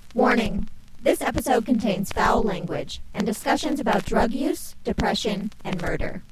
Warning. This episode contains foul language and discussions about drug use, depression, and murder.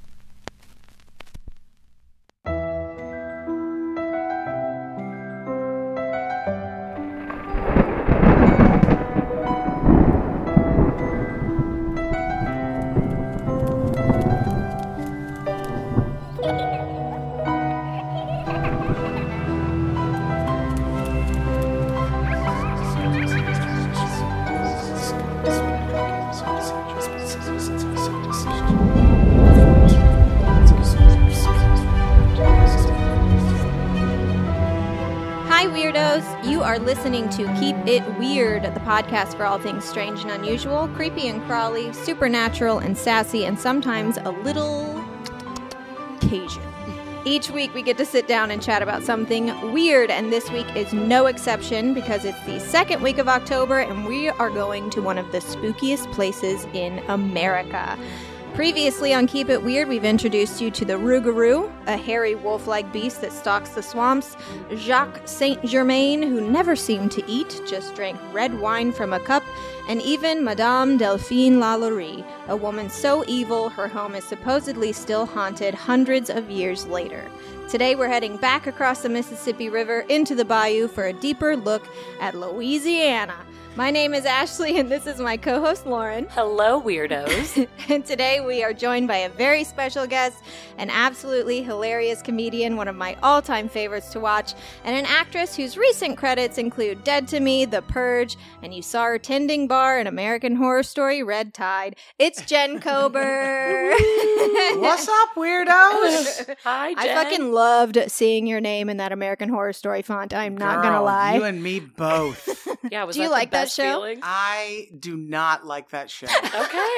You are listening to Keep It Weird, the podcast for all things strange and unusual, creepy and crawly, supernatural and sassy, and sometimes a little Cajun. Each week we get to sit down and chat about something weird, and this week is no exception because it's the second week of October and we are going to one of the spookiest places in America. Previously on Keep It Weird, we've introduced you to the Rougarou, a hairy wolf-like beast that stalks the swamps, Jacques Saint-Germain, who never seemed to eat, just drank red wine from a cup, and even Madame Delphine Lalaurie, a woman so evil her home is supposedly still haunted hundreds of years later. Today we're heading back across the Mississippi River into the bayou for a deeper look at Louisiana. My name is Ashley, and this is my co-host, Lauren. Hello, weirdos. And today we are joined by a very special guest, an absolutely hilarious comedian, one of my all-time favorites to watch, and an actress whose recent credits include Dead to Me, The Purge, and you saw her tending bar in American Horror Story, Red Tide. It's Jen Kober. What's up, weirdos? Hi, Jen. I fucking loved seeing your name in that American Horror Story font. I'm not going to lie. You and me both. Yeah, was Do you that like the that best show? feeling? I do not like that show. Okay.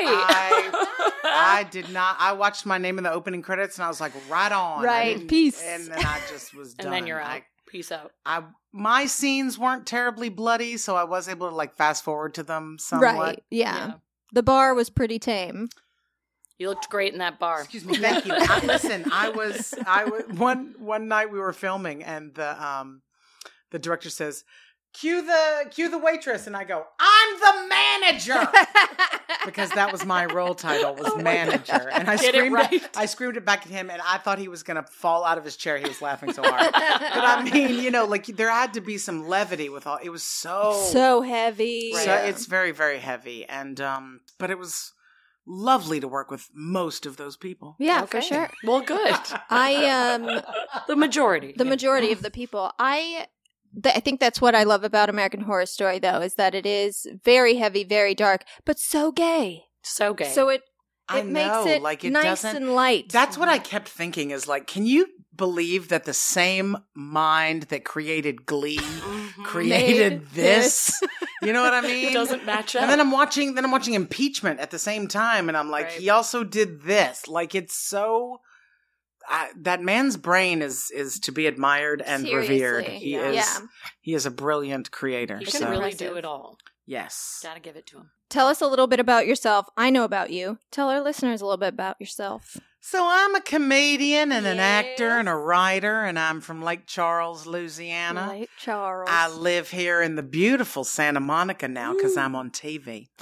I did not. I watched my name in the opening credits and I was like, right on. Right, peace. And then I just was done. And then you're out. Peace out. My scenes weren't terribly bloody, so I was able to like fast forward to them somewhat. Right, yeah. The bar was pretty tame. You looked great in that bar. Excuse me, thank you. Listen, I was one night we were filming and the director says, Cue the waitress, and I go, I'm the manager, because that was my role title, was manager, and I screamed it back at him, and I thought he was gonna fall out of his chair. He was laughing so hard, but I mean, like there had to be some levity with all. It was so heavy. So it's very, very heavy, and but it was lovely to work with most of those people. Yeah, for sure. Well, good. The majority of the people. I think that's what I love about American Horror Story, though, is that it is very heavy, very dark, but so gay. So gay. So it I makes know, it like it nice doesn't, and light. That's what I kept thinking is like, can you believe that the same mind that created Glee created this? You know what I mean? It doesn't match up. And then I'm watching Impeachment at the same time, and I'm like, Right. He also did this. Like it's so. That man's brain is to be admired and revered. He is a brilliant creator. He can really do it all. Yes. Gotta give it to him. Tell us a little bit about yourself. I know about you. Tell our listeners a little bit about yourself. So I'm a comedian and an actor and a writer, and I'm from Lake Charles, Louisiana. Lake Charles. I live here in the beautiful Santa Monica now because I'm on TV.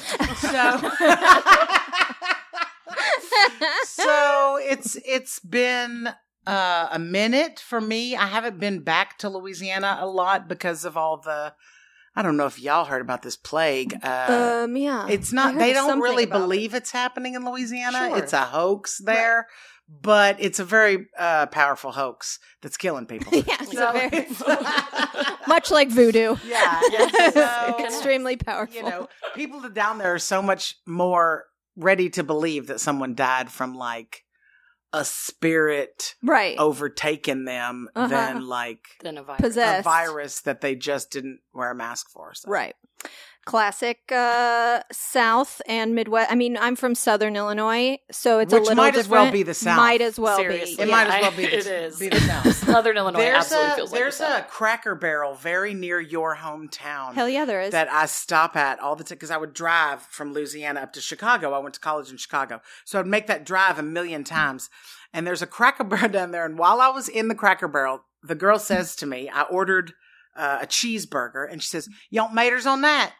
So it's been a minute for me. I haven't been back to Louisiana a lot because of all the. I don't know if y'all heard about this plague. Yeah. It's not. They don't really believe it's happening in Louisiana. Sure. It's a hoax there, but it's a very powerful hoax that's killing people. Yes, much like voodoo. Yeah, so, extremely powerful. People down there are so much more ready to believe that someone died from like a spirit overtaken them than a virus. Possessed. A virus that they just didn't wear a mask for. So. Right. Classic South and Midwest. I mean, I'm from Southern Illinois, so it's a little different. Which might as well be the South. Might as well Seriously. be. It might as well be the South. Southern Illinois absolutely feels like There's a Cracker Barrel very near your hometown. Hell yeah, there is. That I stop at all the time because I would drive from Louisiana up to Chicago. I went to college in Chicago. So I'd make that drive a million times. And there's a Cracker Barrel down there. And while I was in the Cracker Barrel, the girl says to me, I ordered a cheeseburger. And she says, "You want maters on that?"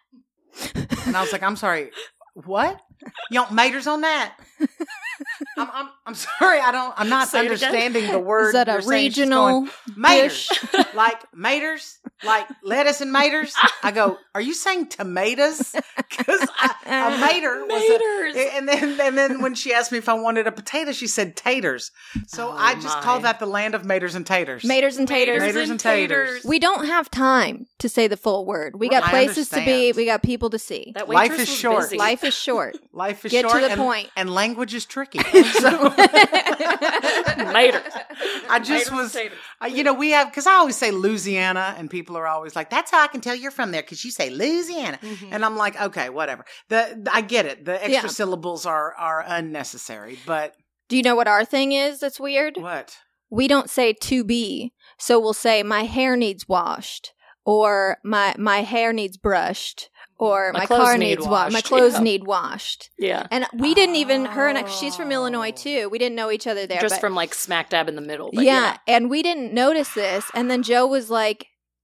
And I was like, I'm sorry, what? You want maters on that? I'm sorry, I'm not understanding the word. Is that a regional maters? Like maters? Like lettuce and maters? I go, are you saying tomatoes? Because a mater was and then when she asked me if I wanted a potato, she said taters. So I just call that the land of maters and taters. Maters and taters. Maters and taters. We don't have time to say the full word. We got places to be. We got people to see. Life is short. Busy. Life is short. Life is Get short. to the point. And language is tricky. So Maters. I just was, we have, because I always say Louisiana, and people are always like, that's how I can tell you're from there, because you say Louisiana. Mm-hmm. And I'm like, okay, whatever. I get it. The extra syllables are unnecessary, but. Do you know what our thing is that's weird? What? We don't say to be, so we'll say my hair needs washed, or my hair needs brushed, or my car needs washed. My clothes need washed. Yeah. And we didn't even, her and she's from Illinois too. We didn't know each other there. Just from like smack dab in the middle. But and we didn't notice this. And then Joe's like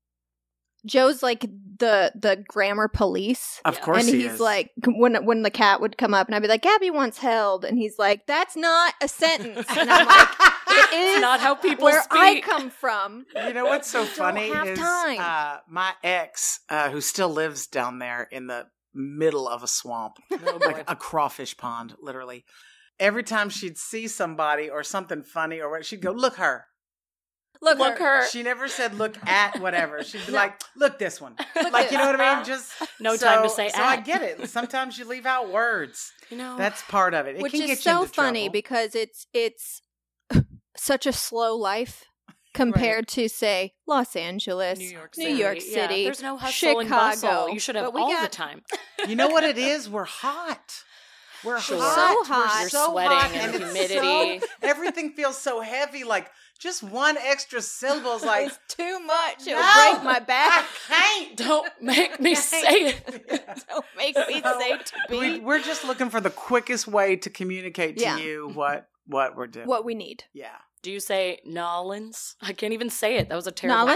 the grammar police. Of course and he's like, when the cat would come up and I'd be like, Gabby wants held. And he's like, that's not a sentence. And I'm like, it is not how people where speak. I come from. You know what's so funny is time. My ex, who still lives down there in the middle of a swamp, like a crawfish pond, literally. Every time she'd see somebody or something funny or what, she'd go, look her. Look her. She never said look at whatever. She'd be like, look this one. Look like, you know what I mean? Just no time to say so at. I get it. Sometimes you leave out words. That's part of it. Which can is get so you into funny trouble. because it's such a slow life compared to, say, Los Angeles, New York City. Yeah, there's no hustle Chicago. and bustle. You should have all the time. You know what it is? We're hot. We're so hot. hot. You're so sweating hot, and it's humidity. Everything feels so heavy. Like just one extra syllable is like it's too much. It will break my back. I can't. Don't make me say it. Don't make me say to be. We're just looking for the quickest way to communicate to you what we're doing. What we need. Yeah. Do you say Nolans? I can't even say it. That was a terrible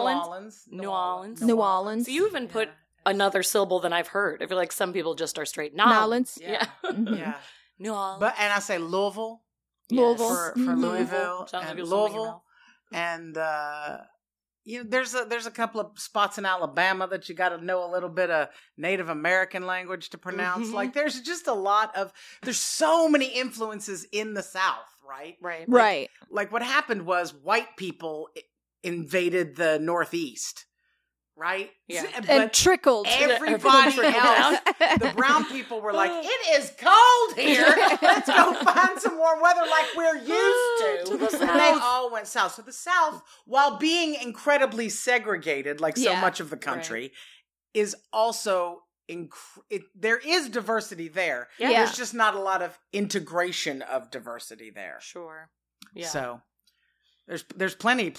New Orleans. So you even put another syllable than I've heard. I feel like some people just are straight Nolans. Yeah. Yeah. New Orleans. But and I say Louisville. Louisville. For Louisville. Sounds and like Louisville. And there's a couple of spots in Alabama that you got to know a little bit of Native American language to pronounce. Mm-hmm. Like there's just there's so many influences in the South, right? Right. Like what happened was white people invaded the Northeast, right? Yeah. And trickled. Everybody else, the brown people were like, it is cold here. Let's go find some warm weather like we're used to. And they all went south. So the South, while being incredibly segregated, like so much of the country, is also there is diversity there. Yeah. There's just not a lot of integration of diversity there. Sure. Yeah. So there's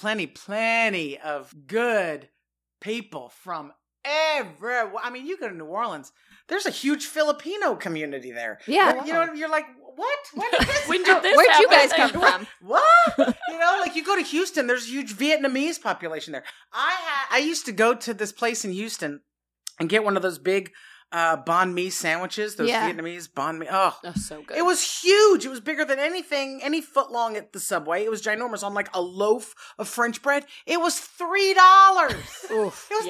plenty of good people from everywhere. I mean, you go to New Orleans, there's a huge Filipino community there. Yeah. You know, you're like, what? When did this When did this Where'd you happen? guys come from? What? You know, like you go to Houston, there's a huge Vietnamese population there. I used to go to this place in Houston and get one of those big banh mi sandwiches, those Vietnamese banh mi. Oh, that's so good. It was huge. It was bigger than any foot long at the Subway. It was ginormous on like a loaf of French bread. It was $3. Oof. It was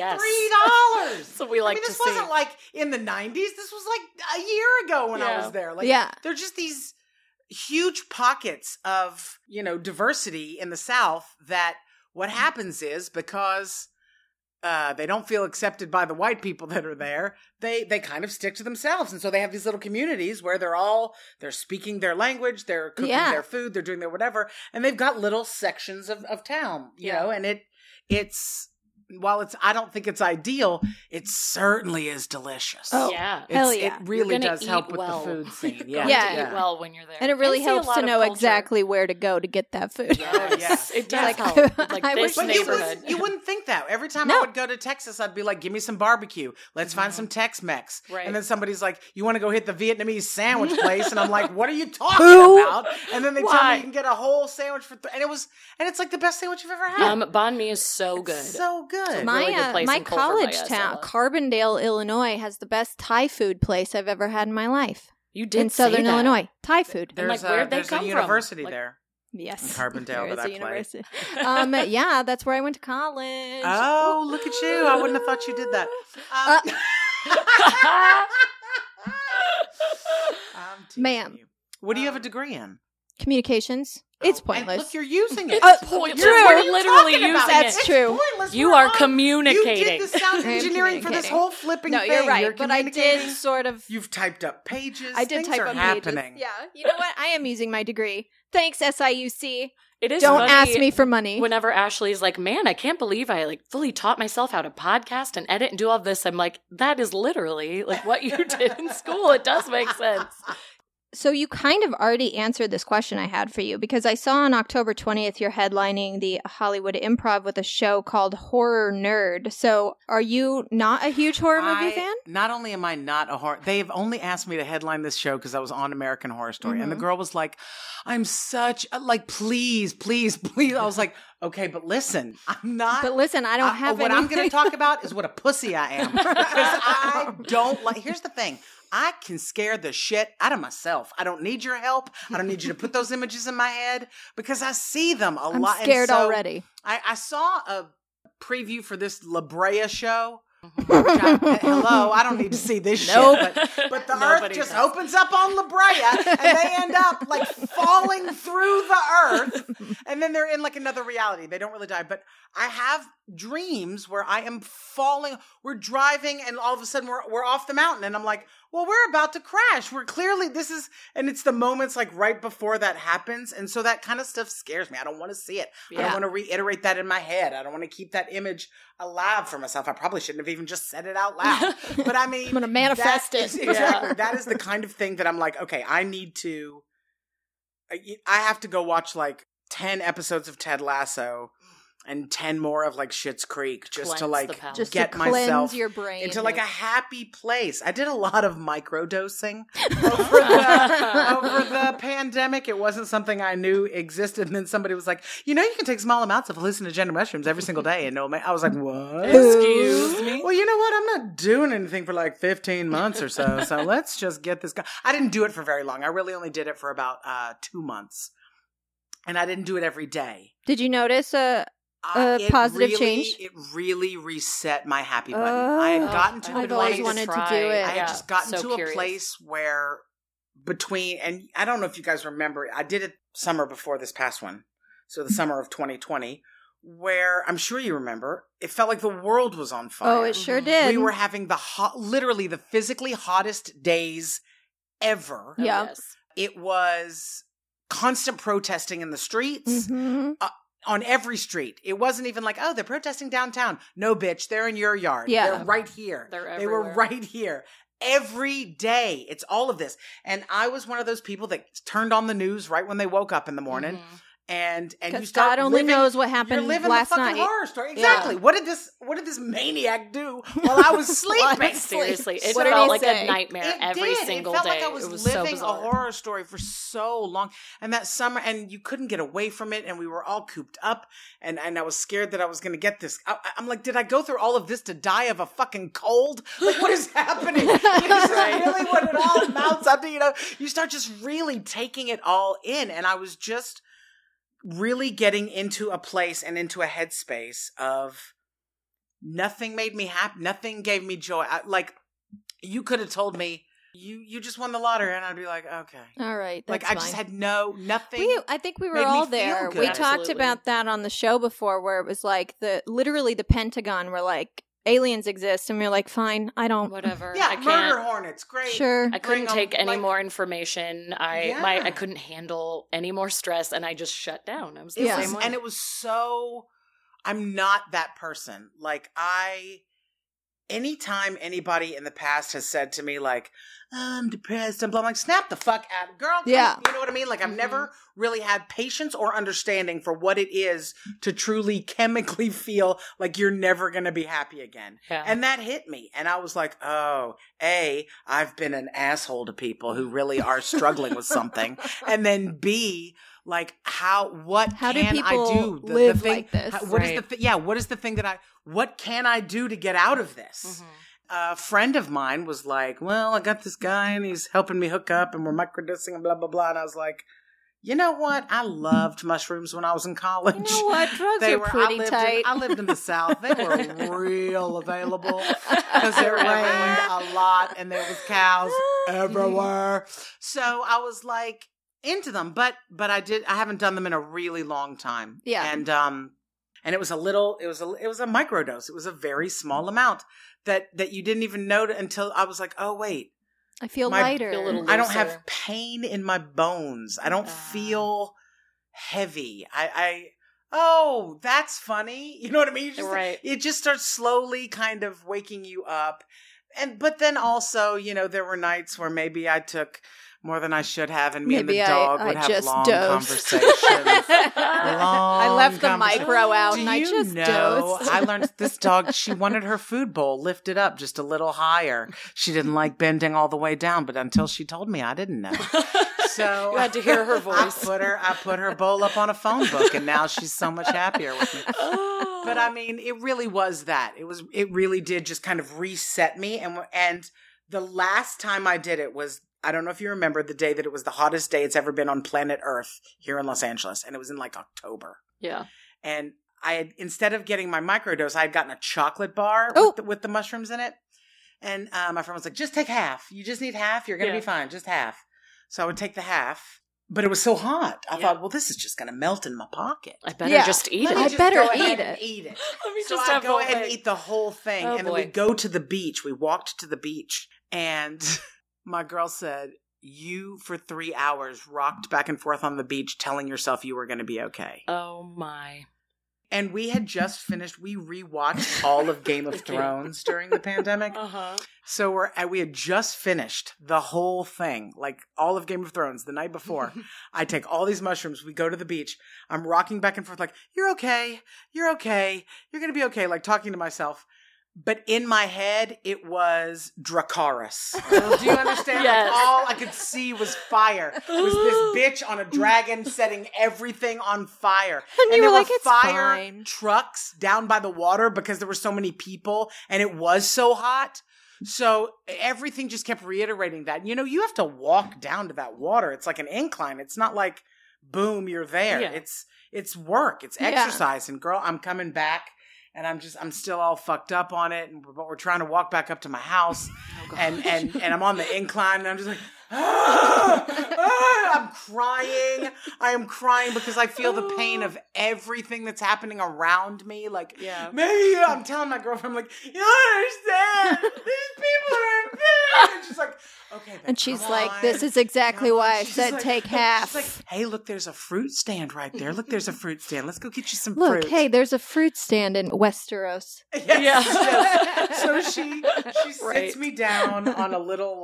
$3. So we like this wasn't like in the 90s. This was like a year ago when I was there. Like, they're just these huge pockets of, diversity in the South that what happens is because they don't feel accepted by the white people that are there, they kind of stick to themselves. And so they have these little communities where they're speaking their language, they're cooking their food, they're doing their whatever, and they've got little sections of town, you know, and it's while I don't think it's ideal, it certainly is delicious. Oh, yeah. Hell yeah. It really does help with the food scene. Yeah. Eat well when you're there. And it really helps to know exactly where to go to get that food. Yes. It does help. Like this neighborhood. You wouldn't think that. Every time I would go to Texas, I'd be like, give me some barbecue. Let's find some Tex-Mex. Right. And then somebody's like, you want to go hit the Vietnamese sandwich place? And I'm like, what are you talking about? And then they tell me you can get a whole sandwich for and it's like the best sandwich you've ever had. Banh mi is so good. So good. good. My college town, Carbondale, Illinois, has the best Thai food place I've ever had in my life. You did in Southern Illinois, Thai food. Where'd they come from? There's a university there. Yes, in Carbondale that I played. Yeah, that's where I went to college. Oh, look at you! I wouldn't have thought you did that. Ma'am, what do you have a degree in? Communications. It's pointless. Look, you're using it. Pointless. We're literally using it. That's true. You are communicating. You did the sound engineering for this whole flipping thing. No, you're right. But I did sort of. You've typed up pages. I did type up happening. Pages. Yeah. You know what? I am using my degree. Thanks, SIUC. It is. Don't ask me for money. Whenever Ashley's like, "Man, I can't believe I fully taught myself how to podcast and edit and do all this," I'm like, "That is literally what you did in school. It does make sense." So you kind of already answered this question I had for you, because I saw on October 20th you're headlining the Hollywood Improv with a show called Horror Nerd. So are you not a huge horror movie fan? Not only am I not a horror... They've only asked me to headline this show because I was on American Horror Story. Mm-hmm. And the girl was like, I'm such... please. I was like, okay, but listen, I'm not... But listen, I don't have What I'm going to talk about is what a pussy I am. Because I don't like... Here's the thing. I can scare the shit out of myself. I don't need your help. I don't need you to put those images in my head because I see them a lot. I'm scared already. I saw a preview for this La Brea show. Hello, I don't need to see this shit. But the earth just opens up on La Brea and they end up falling through the earth. And then they're in another reality. They don't really die. But I have dreams where I am falling. We're driving and all of a sudden we're off the mountain. And I'm like, well, we're about to crash. We're clearly, and it's the moments right before that happens. And so that kind of stuff scares me. I don't want to see it. Yeah. I don't want to reiterate that in my head. I don't want to keep that image alive for myself. I probably shouldn't have even just said it out loud. But I mean, I'm going to manifest it. Exactly. Yeah. That is the kind of thing that I'm like, okay, I have to go watch 10 episodes of Ted Lasso and 10 more of Schitt's Creek just to get myself your brain into a happy place. I did a lot of microdosing over the pandemic. It wasn't something I knew existed. And then somebody was like, you can take small amounts of hallucinogenic mushrooms every single day. And I was like, what? Excuse me? Well, you know what? I'm not doing anything for 15 months or so. So let's just get this guy. I didn't do it for very long. I really only did it for about 2 months. And I didn't do it every day. Did you notice a positive change? It really reset my happy button. I had gotten to a place. I've always wanted to do it. I had just gotten to a place where and I don't know if you guys remember, I did it summer before this past one. So the summer of 2020, where I'm sure you remember, it felt like the world was on fire. Oh, it sure did. We were having literally the physically hottest days ever. Yeah. Yes. It was constant protesting in the streets. Mm-hmm. On every street. It wasn't even they're protesting downtown. No, bitch, they're in your yard. Yeah. They're right here. They were right here. Every day. It's all of this. And I was one of those people that turned on the news right when they woke up in the morning. Mm-hmm. And you start God only knows what happened you're living last the fucking night. Horror story. Exactly. Yeah. What did this maniac do while I was sleeping? Seriously, it felt like a nightmare every single day. It felt like I was living so a horror story for so long. And that summer, and you couldn't get away from it, and we were all cooped up, and I was scared that I was going to get this. I'm like, did I go through all of this to die of a fucking cold? What is happening? This is really what it all amounts up to. You start just really taking it all in, and I was just really getting into a place and into a headspace of nothing made me happy. Nothing gave me joy. You could have told me you just won the lottery, and I'd be like, okay, all right. That's I just had nothing. I think we were all there. We talked about that on the show before, where it was literally the Pentagon were aliens exist, and we're like, fine, I don't. Whatever. Yeah, I can't. murder hornets, great. Sure. I couldn't take any more information. I couldn't handle any more stress, and I just shut down. I was the same way. And it was so. I'm not that person. Anytime anybody in the past has said to me I'm depressed, I'm like, snap the fuck out, girl. Yeah. You know what I mean? I've never really had patience or understanding for what it is to truly chemically feel like you're never going to be happy again. Yeah. And that hit me. And I was like, oh, A, I've been an asshole to people who really are struggling with something. And then B, how do people I do? live like this? What is the thing that what can I do to get out of this? A friend of mine was like, well, I got this guy and he's helping me hook up and we're microdosing and blah, blah, blah. And I was like, you know what? I loved mushrooms when I was in college. You know what? Drugs are pretty tight. I lived in the South. They were real available because it rained a lot and there was cows everywhere. So I was like into them, but I haven't done them in a really long time. Yeah. And it was a microdose. It was a very small amount that you didn't even know until I was like, oh wait. I feel lighter. I don't have pain in my bones. I don't feel heavy. Oh, that's funny. You know what I mean? It just starts slowly kind of waking you up. But then also, there were nights where maybe I took more than I should have, and me and the dog would have long conversations. I left the micro out, and I just dozed. I learned this dog, she wanted her food bowl lifted up just a little higher. She didn't like bending all the way down, but until she told me, I didn't know. So you had to hear her voice. I put her bowl up on a phone book, and now she's so much happier with me. But I mean, it really was that. It really did just kind of reset me. And the last time I did it was, I don't know if you remember the day that it was the hottest day it's ever been on planet Earth here in Los Angeles. And it was in like October. Yeah. And I had, instead of getting my microdose, I had gotten a chocolate bar with the mushrooms in it. And my friend was like, just take half. You just need half. You're going to be fine. Just half. So I would take the half. But it was so hot. I thought, well, this is just going to melt in my pocket. I better just eat it. I better eat it. Let me just go ahead and eat the whole thing. And then we go to the beach. We walked to the beach. And my girl said, you for 3 hours rocked back and forth on the beach telling yourself you were going to be okay. Oh, my. And we had just finished, we rewatched all of Game of Thrones during the pandemic. So we had just finished the whole thing, like all of Game of Thrones the night before. I take all these mushrooms. We go to the beach. I'm rocking back and forth like, you're okay. You're okay. You're going to be okay. Like talking to myself. But in my head, it was Dracarys. Do you understand? Yes. Like all I could see was fire. It was this bitch on a dragon setting everything on fire. And there were were fire trucks down by the water because there were so many people and it was so hot. So everything just kept reiterating that. You have to walk down to that water. It's like an incline. It's not like, boom, you're there. Yeah. It's work. It's exercise. And girl, I'm coming back. And I'm still all fucked up on it, but we're trying to walk back up to my house, and I'm on the incline, and I'm just like, I'm crying. I am crying because I feel the pain of everything that's happening around me. Like, maybe I'm telling my girlfriend, I'm like, you don't understand. These people are in pain. And she's like, okay. And she's like, this is exactly why I said take half. She's like, hey, look, there's a fruit stand right there. Look, there's a fruit stand. Let's go get you some fruit. Look, hey, there's a fruit stand in Westeros. Yes. So she sits me down on a little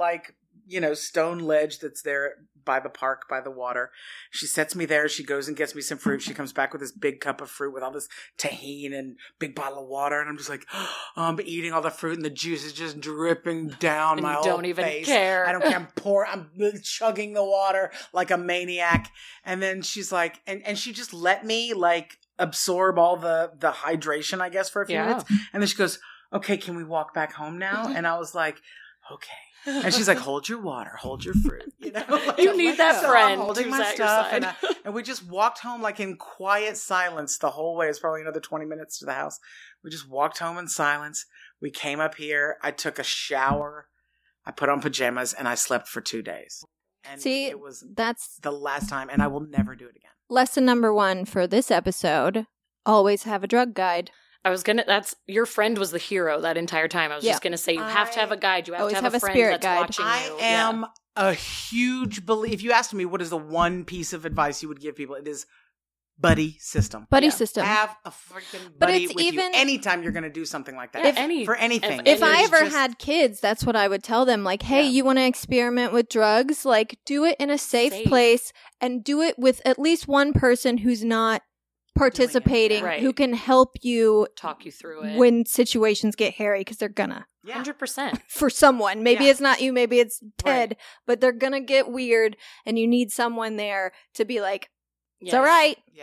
stone ledge that's there by the park, by the water. She sets me there. She goes and gets me some fruit. She comes back with this big cup of fruit with all this tahini and big bottle of water. And I'm just like, I'm eating all the fruit and the juice is just dripping down and my whole face. Don't even care. I don't care. I'm chugging the water like a maniac. And then she's like, and she just let me absorb all the hydration, I guess, for a few minutes. And then she goes, okay, can we walk back home now? And I was like, okay. And she's like, hold your water, hold your fruit. You need that friend. I'm holding my stuff. And we just walked home in quiet silence the whole way. It's probably another 20 minutes to the house. We just walked home in silence. We came up here. I took a shower. I put on pajamas and I slept for 2 days. And that's the last time. And I will never do it again. Lesson number 1 for this episode, always have a drug guide. Your friend was the hero that entire time. I was just going to say, you have to have a guide. You have to have a friend that's watching you. I am a huge believer. If you asked me what is the one piece of advice you would give people, it is buddy system. Buddy system. Have a freaking buddy with you anytime you're going to do something like that. For anything. If I ever had kids, that's what I would tell them. Like, hey, you want to experiment with drugs? Like, do it in a safe place and do it with at least one person who's not participating, who can help you talk you through it when situations get hairy, because they're gonna 100% for someone. Maybe it's not you, maybe it's Ted, but they're gonna get weird, and you need someone there to be like, it's all right.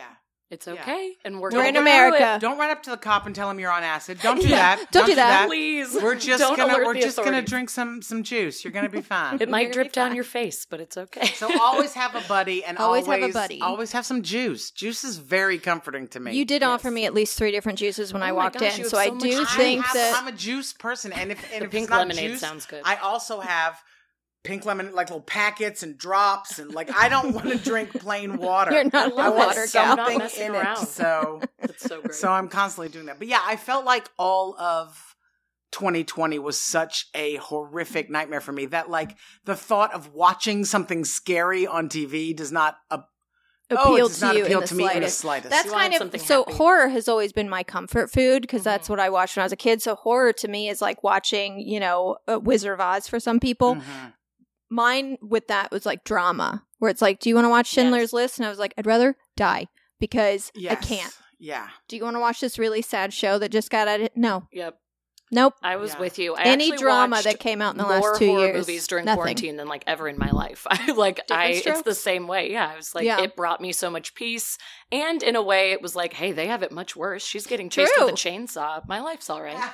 It's okay, and we're in America. Don't run up to the cop and tell him you're on acid. Don't do that. Don't do that. Please. We're just gonna drink some juice. You're gonna be fine. It might drip down your face, but it's okay. So always have a buddy, and always have some juice. Juice is very comforting to me. You did offer me at least 3 different juices when I walked in, so I do think that I'm a juice person, and if pink it's not lemonade juice, sounds good. I also have pink lemon, like little packets and drops, and like I don't want to drink plain water. You're not I want water something gal. in Around. it. So that's so great. So I'm constantly doing that. But yeah, I felt like all of 2020 was such a horrific nightmare for me that like the thought of watching something scary on TV does not appeal to you in the slightest. That's kind of so. Happy. Horror has always been my comfort food because that's what I watched when I was a kid. So horror to me is like watching, Wizard of Oz for some people. Mm-hmm. Mine with that was like drama, where it's like, do you want to watch Schindler's List? And I was like, I'd rather die because I can't. Yeah. Do you want to watch this really sad show that just got out? No. Yep. Nope. I was with you. Any drama that came out in the last 2 years. More movies during quarantine than like ever in my life. It's the same way. Yeah. I was like, it brought me so much peace. And in a way, it was like, hey, they have it much worse. She's getting chased with a chainsaw. My life's all right.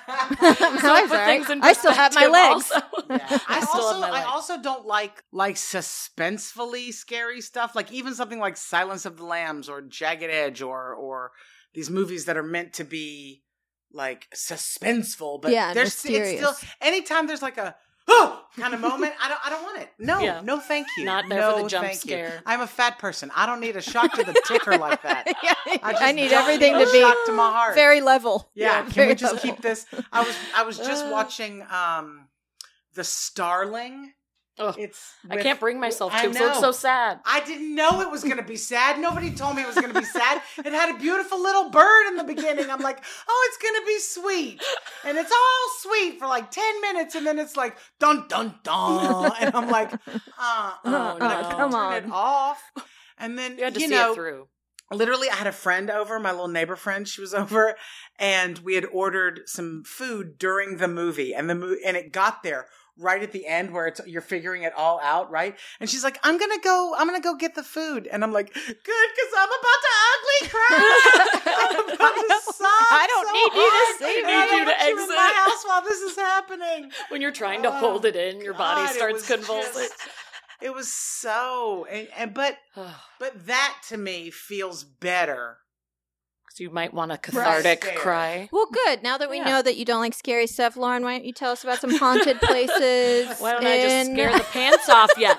I still have my legs. Yeah. I also don't like suspensefully scary stuff. Like even something like Silence of the Lambs or Jagged Edge or these movies that are meant to be like suspenseful, but it's still anytime there's like a kind of moment, I don't want it. No, thank you. Not there for the jump scare. I'm a fat person. I don't need a shock to the ticker like that. I need everything to be shock to my heart. Very level. Yeah, can we just keep this? I was just watching The Starling. I can't bring myself to. It looks so sad. I didn't know it was going to be sad. Nobody told me it was going to be sad. It had a beautiful little bird in the beginning. I'm like, oh, it's going to be sweet. And it's all sweet for like 10 minutes. And then it's like, dun, dun, dun. And I'm like, no, come on. Turn it off. And then, you had to see it through. Literally, I had a friend over, my little neighbor friend. She was over, and we had ordered some food during the movie. And it got there right at the end where you're figuring it all out, right? And she's like, I'm gonna go get the food. And I'm like, good, because I'm about to ugly cry. I'm about to sob. I don't need you to see me. I need you to exit in my house while this is happening. When you're trying to hold it in, your body starts convulsing. It was so, but that to me feels better. You might want a cathartic cry. Well, good. Now that we know that you don't like scary stuff, Lauren, why don't you tell us about some haunted places? Why don't I just scare the pants off you?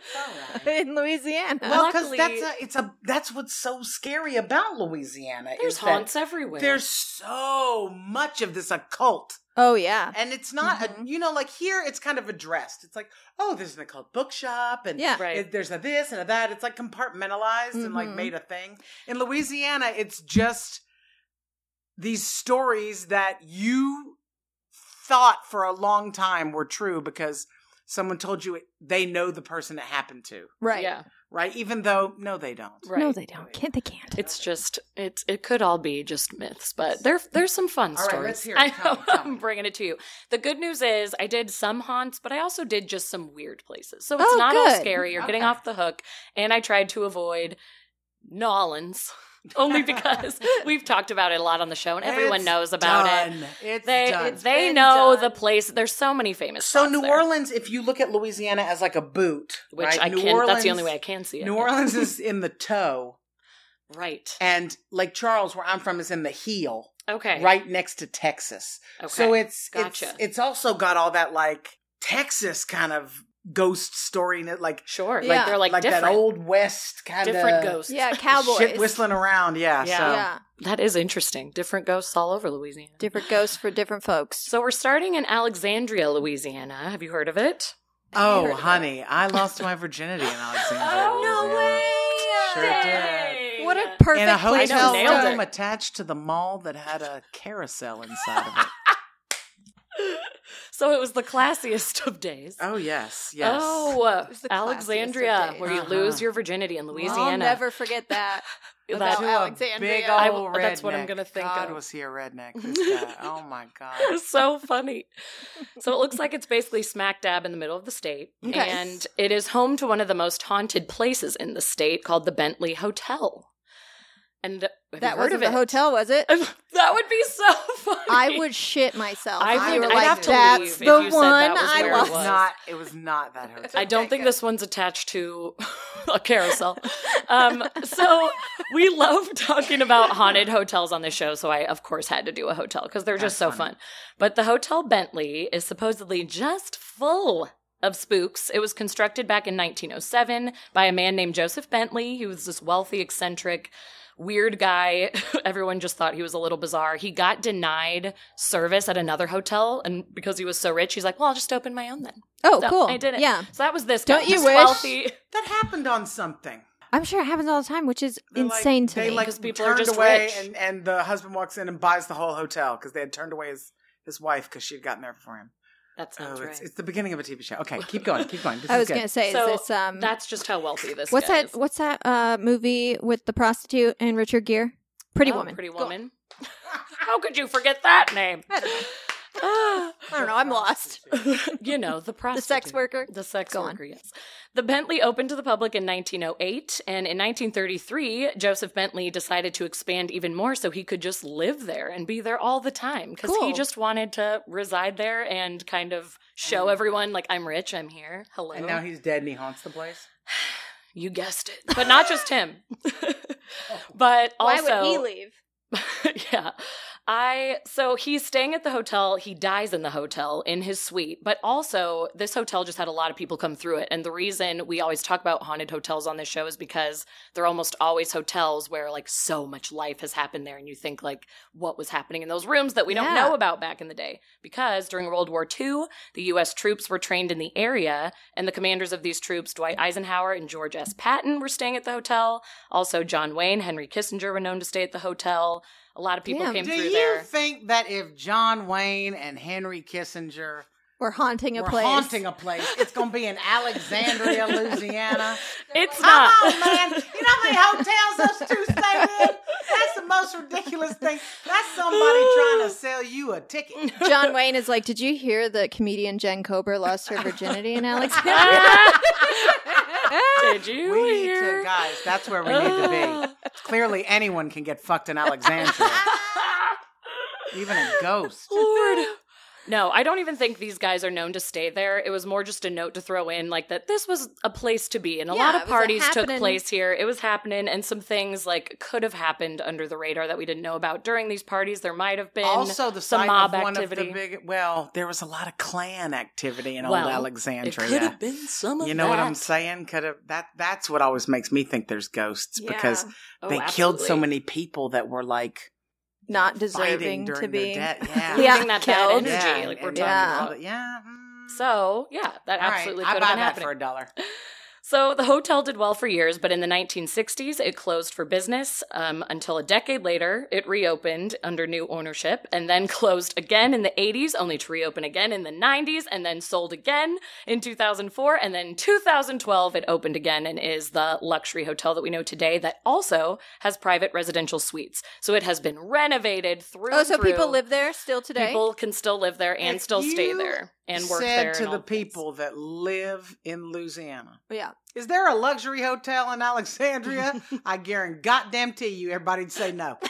In Louisiana. Well, because that's what's so scary about Louisiana. There's haunts everywhere. There's so much of this occult. Oh, yeah. And it's not, like here, it's kind of addressed. It's like, oh, there's an occult bookshop, and there's a this and a that. It's like compartmentalized and like made a thing. In Louisiana, it's just these stories that you thought for a long time were true because someone told you they know the person it happened to. Right. Yeah. Right? Even though, no, they don't. Right. No, they don't. They can't. It's just, it could all be just myths, but there's some fun stories. All right, let's hear it. Tell me. I'm bringing it to you. The good news is I did some haunts, but I also did just some weird places. So it's not all scary. You're getting off the hook. And I tried to avoid Nolans. Only because we've talked about it a lot on the show, and everyone knows about it. They know the place. There's so many famous spots New Orleans, if you look at Louisiana as like a boot, which right? That's the only way I can see it. New Orleans is in the toe. Right. And Lake Charles, where I'm from, is in the heel. Okay. Right next to Texas. Okay. So it's also got all that like Texas kind of ghost story in it, like like they're like different. That old west kind of different ghosts, cowboys, shit whistling around, So. That is interesting. Different ghosts all over Louisiana. Different ghosts for different folks. So we're starting in Alexandria, Louisiana. Have you heard of it? Oh, honey, I lost my virginity in Alexandria. No way! Sure did. What a perfect in a hotel place. room attached to the mall that had a carousel inside of it. So it was the classiest of days. Oh, yes. Oh, Alexandria, where you lose your virginity in Louisiana. I'll never forget that. About Alexandria. Big old redneck. That's what I'm going to think God, of. was he a redneck, this guy. Oh, my God. It's so funny. So it looks like it's basically smack dab in the middle of the state. Okay. And it is home to one of the most haunted places in the state called the Bentley Hotel. And that wasn't the hotel, was it? That would be so funny. I would shit myself. I'd like, have to that's leave if the you said one that was I where lost. It was not that hotel. I don't think this one's attached to a carousel. So we love talking about haunted hotels on the show, so I, of course, had to do a hotel because they're just so fun. But the Hotel Bentley is supposedly just full of spooks. It was constructed back in 1907 by a man named Joseph Bentley. He was this wealthy, eccentric, weird guy. Everyone just thought he was a little bizarre. He got denied service at another hotel, and because he was so rich, he's like, well, I'll just open my own then. Oh, So cool. I did it. Yeah. So that was this guy. Don't you this wish? wealthy. That happened on something. I'm sure it happens all the time, which is They're insane to me. Because people are turned just away, rich. and the husband walks in and buys the whole hotel because they had turned away his wife because she had gotten there before him. That sounds right. It's the beginning of a TV show. Okay, keep going. This I is was going to say, So is this that's just how wealthy this what's guy that? is. What's that movie with the prostitute and Richard Gere? Pretty Woman. Pretty Woman. How could you forget that name? I don't know. I don't know. I'm lost. You know, the prostitute. sex worker? The sex Go on. worker, yes. The Bentley opened to the public in 1908, and in 1933, Joseph Bentley decided to expand even more so he could just live there and be there all the time because he Cool. just wanted to reside there and kind of show everyone, like, I'm rich, I'm here, hello. And now he's dead and he haunts the place? You guessed it. But not just him. But also... Why would he leave? Yeah. So he's staying at the hotel. He dies in the hotel in his suite. But also, this hotel just had a lot of people come through it. And the reason we always talk about haunted hotels on this show is because they're almost always hotels where, like, so much life has happened there. And you think, like, what was happening in those rooms that we don't know about back in the day? Because during World War II, the U.S. troops were trained in the area. And the commanders of these troops, Dwight Eisenhower and George S. Patton, were staying at the hotel. Also, John Wayne, Henry Kissinger were known to stay at the hotel. A lot of people came Do through you there. think that if John Wayne and Henry Kissinger We're haunting a were place. haunting a place, it's going to be in Alexandria, Louisiana? It's Come not. on, man. You know how many hotels those two stay in? That's the most ridiculous thing. That's somebody trying to sell you a ticket. John Wayne is like, did you hear that comedian Jen Kober lost her virginity in Alexandria? Did you We need hear? to, guys, that's where we need to be. Clearly, anyone can get fucked in Alexandria. Even a ghost. Lord. No, I don't even think these guys are known to stay there. It was more just a note to throw in, like, that this was a place to be. And a Yeah, lot it of was a parties took happening. place here. It was happening, and some things, like, could have happened under the radar that we didn't know about during these parties. There might have been Also, the some site mob of one activity. of the big. Well, there was a lot of Klan activity in old Well, Alexandria. It could have been some of You know what I'm that. saying? Could have that's what always makes me think there's ghosts because Oh, they killed so absolutely. many people that were like Not fighting deserving during to be. their death. Yeah. Yeah, Leaving that bad killed. energy, like we're and talking yeah. about. Yeah. So, yeah, that All right, absolutely I could buy have been that happening. for $1. So the hotel did well for years, but in the 1960s, it closed for business until a decade later. It reopened under new ownership and then closed again in the 80s, only to reopen again in the 90s, and then sold again in 2004. And then 2012, it opened again and is the luxury hotel that we know today that also has private residential suites. So it has been renovated through Oh, and so through. people live there still today? People can still live there and If still stay you there and work said there. to and the all things. people that live in Louisiana, Yeah. is there a luxury hotel in Alexandria? I guarantee goddamn to you, everybody'd say no.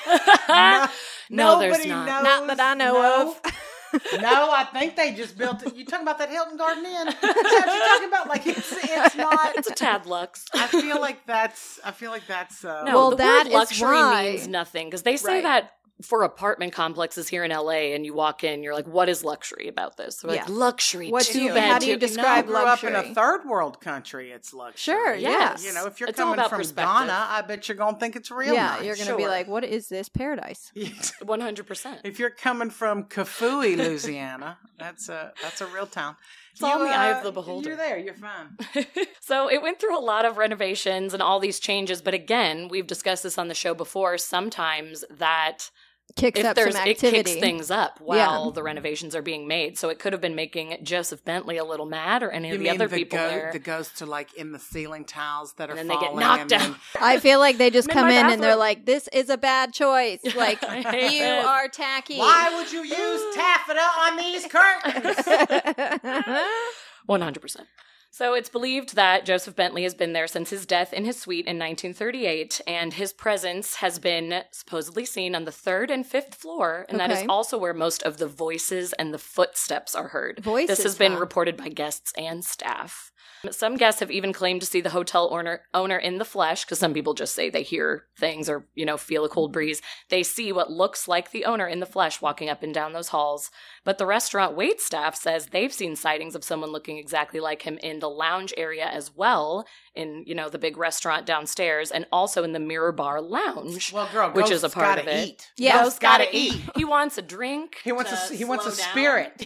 No, there's Nobody not. knows. Not that I know No. of. No, I think they just built it. You talking about that Hilton Garden Inn? Is that what you're talking about? Like it's not. It's a tad luxe. I feel like that's. No, Well, the that word is luxury why- means nothing because they say Right. that for apartment complexes here in LA, and you walk in, you're like, "What is luxury about this?" They're like, Yeah. "Luxury." What too do you- bad. how do you too- describe I grew up in luxury? a third world country. It's luxury. Sure, yes. You know, if you're It's all coming about from perspective. Ghana, I bet you're gonna think it's real Yeah, nice. you're going to be Sure. like, what is this paradise? 100%. If you're coming from Kafui, Louisiana, that's a real town. It's all in the eye of the beholder. You're there. You're fine. So it went through a lot of renovations and all these changes, but again, we've discussed this on the show before. Sometimes that Kicks if up there's some it activity. kicks things up while the renovations are being made. So it could have been making Joseph Bentley a little mad or any You of the mean other the people there. the ghosts are like in the ceiling tiles that are And then they get falling, knocked and then- down. I feel like they just I'm in come my in and they're bathroom. like, this is a bad choice. Like, I hate you this. are tacky. Why would you use taffeta on these curtains? 100%. So it's believed that Joseph Bentley has been there since his death in his suite in 1938, and his presence has been supposedly seen on the 3rd and 5th floor, and that is also where most of the voices and the footsteps are heard. This has been reported by guests and staff. Some guests have even claimed to see the hotel owner in the flesh, because some people just say they hear things or, feel a cold breeze. They see what looks like the owner in the flesh walking up and down those halls. But the restaurant wait staff says they've seen sightings of someone looking exactly like him in the lounge area as well, in, the big restaurant downstairs, and also in the Mirror Bar Lounge, which is a part of it. Eat. Yeah, Ghost's gotta eat. He wants a drink. He wants a spirit.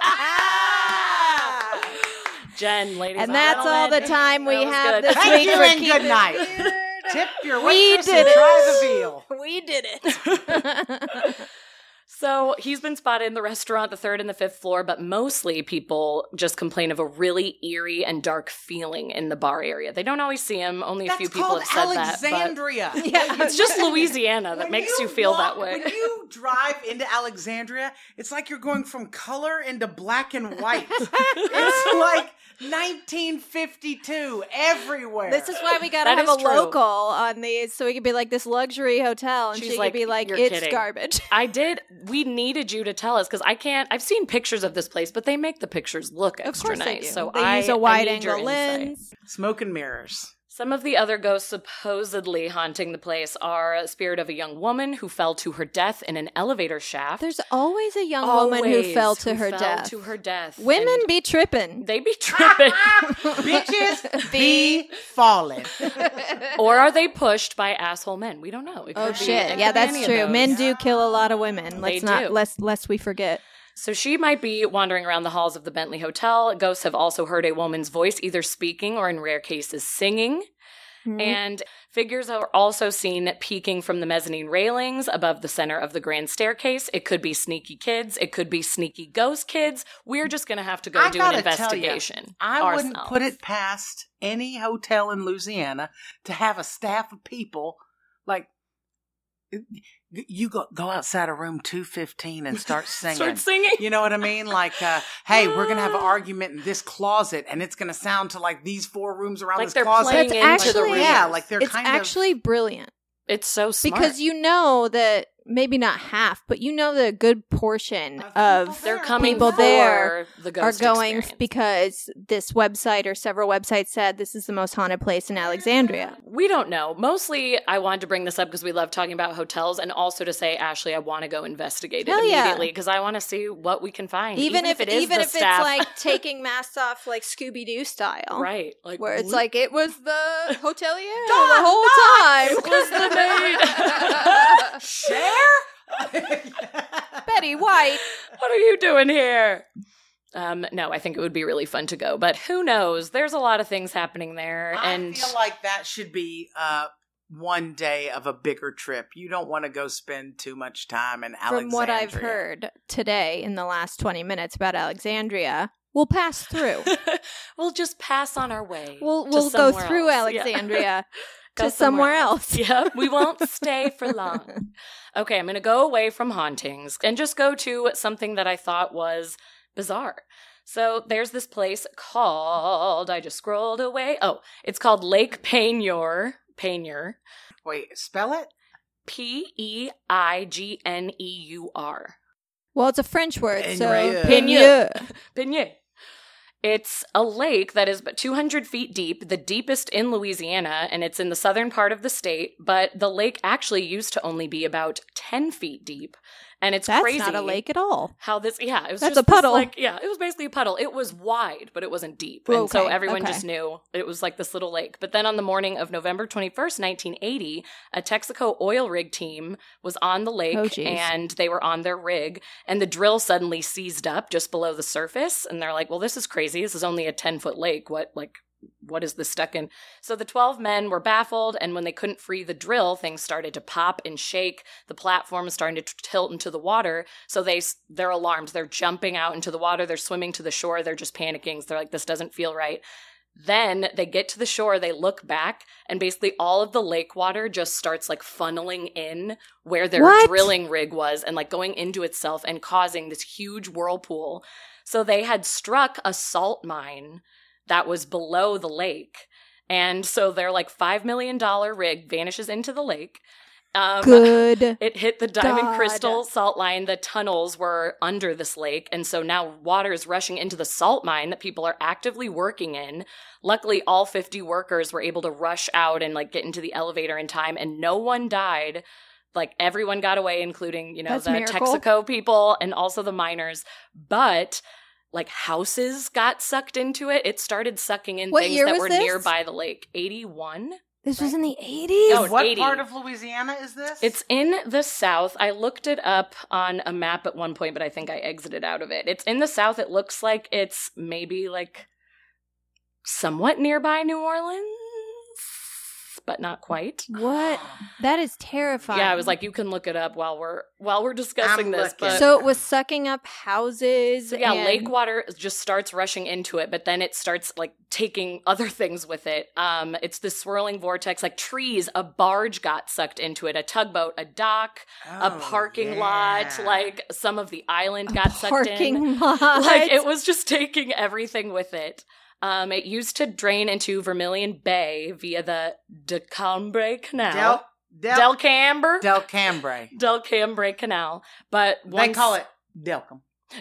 Jen, ladies and that's all the time we have this Thank week you for and Keep good It night. Weird. Tip your waitress and try the veal. We did it. So he's been spotted in the restaurant, the 3rd and the 5th floor, but mostly people just complain of a really eerie and dark feeling in the bar area. They don't always see him. Only a few people have said Alexandria. that. Alexandria. It's just Louisiana that makes you feel that way. When you drive into Alexandria, it's like you're going from color into black and white. It's like 1952 everywhere. This is why we gotta have a local on these, so we could be like this luxury hotel, and she could be like, "It's kidding. Garbage." We needed you to tell us, because I've seen pictures of this place, but they make the pictures look extra nice. So they use a wide angle lens. Smoke and mirrors. Some of the other ghosts supposedly haunting the place are a spirit of a young woman who fell to her death in an elevator shaft. There's always a young woman who fell to her death. Women be tripping. They be tripping. Bitches be falling. Or are they pushed by asshole men? We don't know. Shit. Yeah, that's true. Men do kill a lot of women. Lest we forget. So she might be wandering around the halls of the Bentley Hotel. Ghosts have also heard a woman's voice either speaking or in rare cases singing. Mm-hmm. And figures are also seen peeking from the mezzanine railings above the center of the grand staircase. It could be sneaky kids. It could be sneaky ghost kids. We're just going to have to go do an investigation. I wouldn't put it past any hotel in Louisiana to have a staff of people like... You go outside of room 215 and start singing. You know what I mean? Like, hey, we're going to have an argument in this closet, and it's going to sound to like these 4 rooms around this closet. Playing into the room. Yeah, like it's actually brilliant. It's so smart. Because you know that, maybe not half, but you know that a good portion of people there are going because this website or several websites said this is the most haunted place in Alexandria. We don't know. Mostly, I wanted to bring this up because we love talking about hotels, and also to say, Ashley, I want to go investigate it immediately because I want to see what we can find. Even if it's like taking masks off, like Scooby-Doo style. Right. Like, where it's like, it was the hotelier the whole time. It was the maid. Cher? Betty White. What are you doing here? No, I think it would be really fun to go, but who knows? There's a lot of things happening there. I feel like that should be one day of a bigger trip. You don't want to go spend too much time in Alexandria. From what I've heard today in the last 20 minutes about Alexandria, we'll pass through. We'll just pass on our way. We'll go through Alexandria to somewhere else. Yep, we won't stay for long. Okay, I'm going to go away from hauntings and just go to something that I thought was bizarre. So there's this place called, I just scrolled away. Oh, it's called Lake Peigneur. Wait, spell it? Peigneur. Well, it's a French word, so Peigneur. It's a lake that is about 200 feet deep, the deepest in Louisiana, and it's in the southern part of the state, but the lake actually used to only be about 10 feet deep. And it's crazy. That's not a lake at all. How this, it was That's just a puddle. it was basically a puddle. It was wide, but it wasn't deep. And so everyone just knew it was like this little lake. But then on the morning of November 21st, 1980, a Texaco oil rig team was on the lake and they were on their rig and the drill suddenly seized up just below the surface. And they're like, well, this is crazy. This is only a 10-foot lake. What is this stuck in? So the 12 men were baffled, and when they couldn't free the drill, things started to pop and shake. The platform was starting to tilt into the water, so they're alarmed. They're jumping out into the water. They're swimming to the shore. They're just panicking. So they're like, this doesn't feel right. Then they get to the shore, they look back, and basically all of the lake water just starts like funneling in where their drilling rig was and like going into itself and causing this huge whirlpool. So they had struck a salt mine that was below the lake. And so their like $5 million rig vanishes into the lake. Good. It hit the Diamond God. Crystal salt line. The tunnels were under this lake. And so now water is rushing into the salt mine that people are actively working in. Luckily, all 50 workers were able to rush out and like get into the elevator in time, and no one died. Like everyone got away, including, you know, That's the miracle. Texaco people and also the miners. But like houses got sucked into it. It started sucking in What things year that was were this? nearby the lake. 81. This was in the 80s? No, What 80. part of Louisiana is this? It's in the South. I looked it up on a map at one point, but I think I exited out of it. It's in the South. It looks like it's maybe like somewhat nearby New Orleans, but not quite. What? That is terrifying. Yeah, I was like, you can look it up while we're discussing I'm this. looking. But So it was sucking up houses. yeah, and- lake water just starts rushing into it, but then it starts like taking other things with it. It's the swirling vortex, like trees. A barge got sucked into it, a tugboat, a dock, a Oh, parking lot. yeah. Like some of the island got sucked in. parking lot. Like it was just taking everything with it. It used to drain into Vermilion Bay via the Delcambre Canal. Delcambre? Delcambre. Delcambre Canal. But They once, call it Delcam.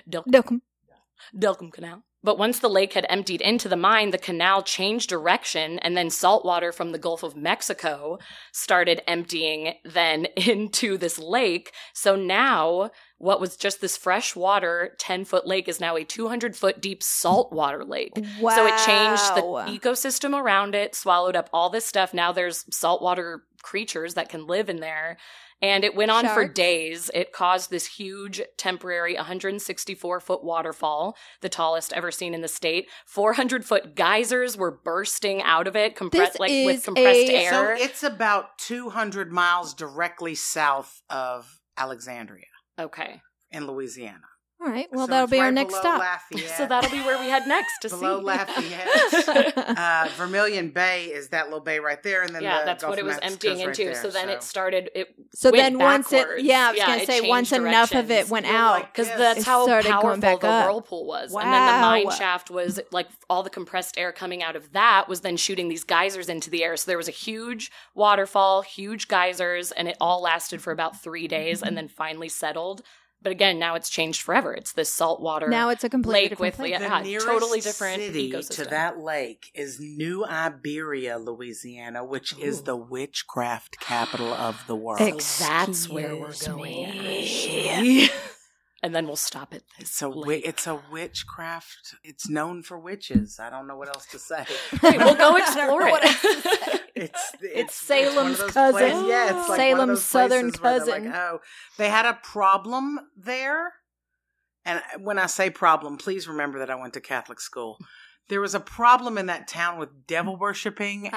Delcam Canal. But once the lake had emptied into the mine, the canal changed direction, and then salt water from the Gulf of Mexico started emptying then into this lake. So now what was just this freshwater 10-foot lake is now a 200-foot deep saltwater lake. Wow. So it changed the ecosystem around it, swallowed up all this stuff. Now there's saltwater creatures that can live in there. And it went on for Sharks? days. It caused this huge temporary 164-foot waterfall, the tallest ever seen in the state. 400-foot geysers were bursting out of it, This with is compressed a- So air. it's about 200 miles directly south of Alexandria Okay. in Louisiana. All right. Well, So that'll it's be our right next below stop. Lafayette. So that'll be where we head next to Below see. Lafayette. Vermilion Bay is that little bay right there, and then Yeah, the that's Gulf what it of was Mexico's emptying right into. there, So then it started. So went then once backwards. it, yeah, I was going to it say once changed enough of it directions. went You're out. like, Because Yes. that's It how started going powerful back the up. whirlpool was. And then the Wow. mine shaft was like all the compressed air coming out of that was then shooting these geysers into the air. So there was a huge waterfall, huge geysers, and it all lasted for about 3 days and then finally settled. But again, now it's changed forever. It's this saltwater Now it's a completely lake different with place. yeah, The nearest totally different city ecosystem. to that lake is New Iberia, Louisiana, which is the witchcraft capital of the world. Ex- So that's where we're Excuse going. me. And then we'll stop at this. It's a lake. it's a witchcraft. It's known for witches. I don't know what else to say. Great, we'll go explore know what it. It's Salem's one of those cousin. places- yeah, it's like one of Salem's those southern places where they're cousin. Like, oh, they had a problem there. And when I say problem, please remember that I went to Catholic school. There was a problem in that town with devil worshipping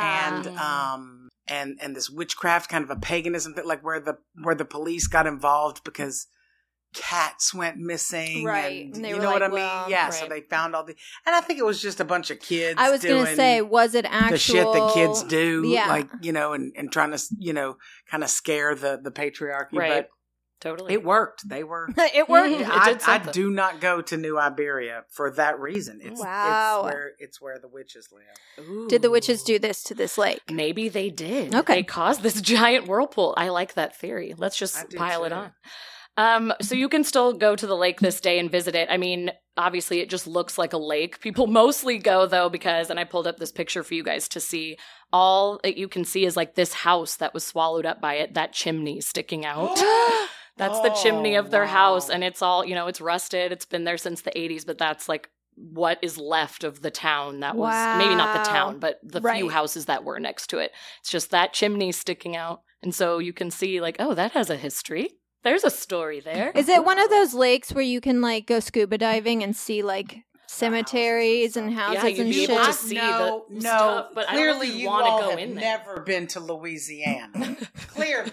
and this witchcraft, kind of a paganism thing, like where the police got involved because cats went missing, Right, And and they you were know like, what I mean? well, Yeah. So right. they found all the, and I think it was just a bunch of kids. I was going to doing say, was it actual? the shit that kids do, Yeah. like, you know, and trying to, kind of scare the patriarchy, Right. but Totally. it worked. They were. It worked. Mhm. It I did something. do not go to New Iberia for that reason. Wow. It's where the witches live. Did the witches do this to this lake? Maybe they did. Okay. They caused this giant whirlpool. I like that theory. Let's I just do pile it too. on. So you can still go to the lake this day and visit it. I mean, obviously it just looks like a lake. People mostly go though because, and I pulled up this picture for you guys to see, all that you can see is like this house that was swallowed up by it, that chimney sticking out. That's the chimney of their house, and it's all, it's rusted. It's been there since the 80s, but that's like what is left of the town that was, maybe not the Wow. town, but the few Right. houses that were next to it. It's just that chimney sticking out. And so you can see like, oh, that has a history. There's a story there. Is it one of those lakes where you can like go scuba diving and see like cemeteries and houses you'd and be shit? able to see no, the stuff, but I don't know clearly if you you wanna all go have in there. never been to Louisiana. Clearly,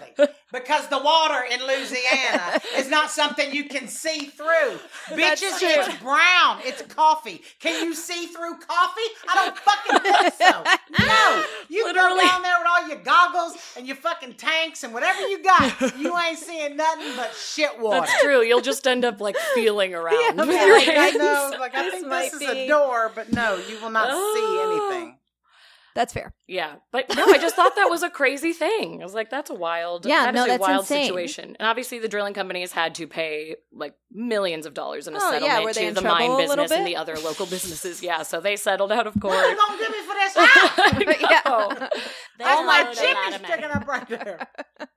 because the water in Louisiana is not something you can see through. Bitches, it's brown. It's coffee. Can you see through coffee? I don't fucking think so. No. You Literally. go down there with all your goggles and your fucking tanks and whatever you got. You ain't seeing nothing but shit water. That's true. You'll just end up like feeling around with Yeah, your like, I hands. know. Like, I think might this is be. a door, but no, you will not see anything. That's fair. Yeah, but no, I just thought that was a crazy thing. I was like, that's a wild, Yeah, no, is a that's wild insane. situation. And obviously, the drilling company has had to pay like millions of dollars in a Oh, yeah, settlement were they to in the trouble mine a little business and bit? the other local businesses. Yeah, so they settled out of What court. are you gonna give me for this? Ah! I know. Yeah. That's my owed a lot chimney of money. sticking up right there.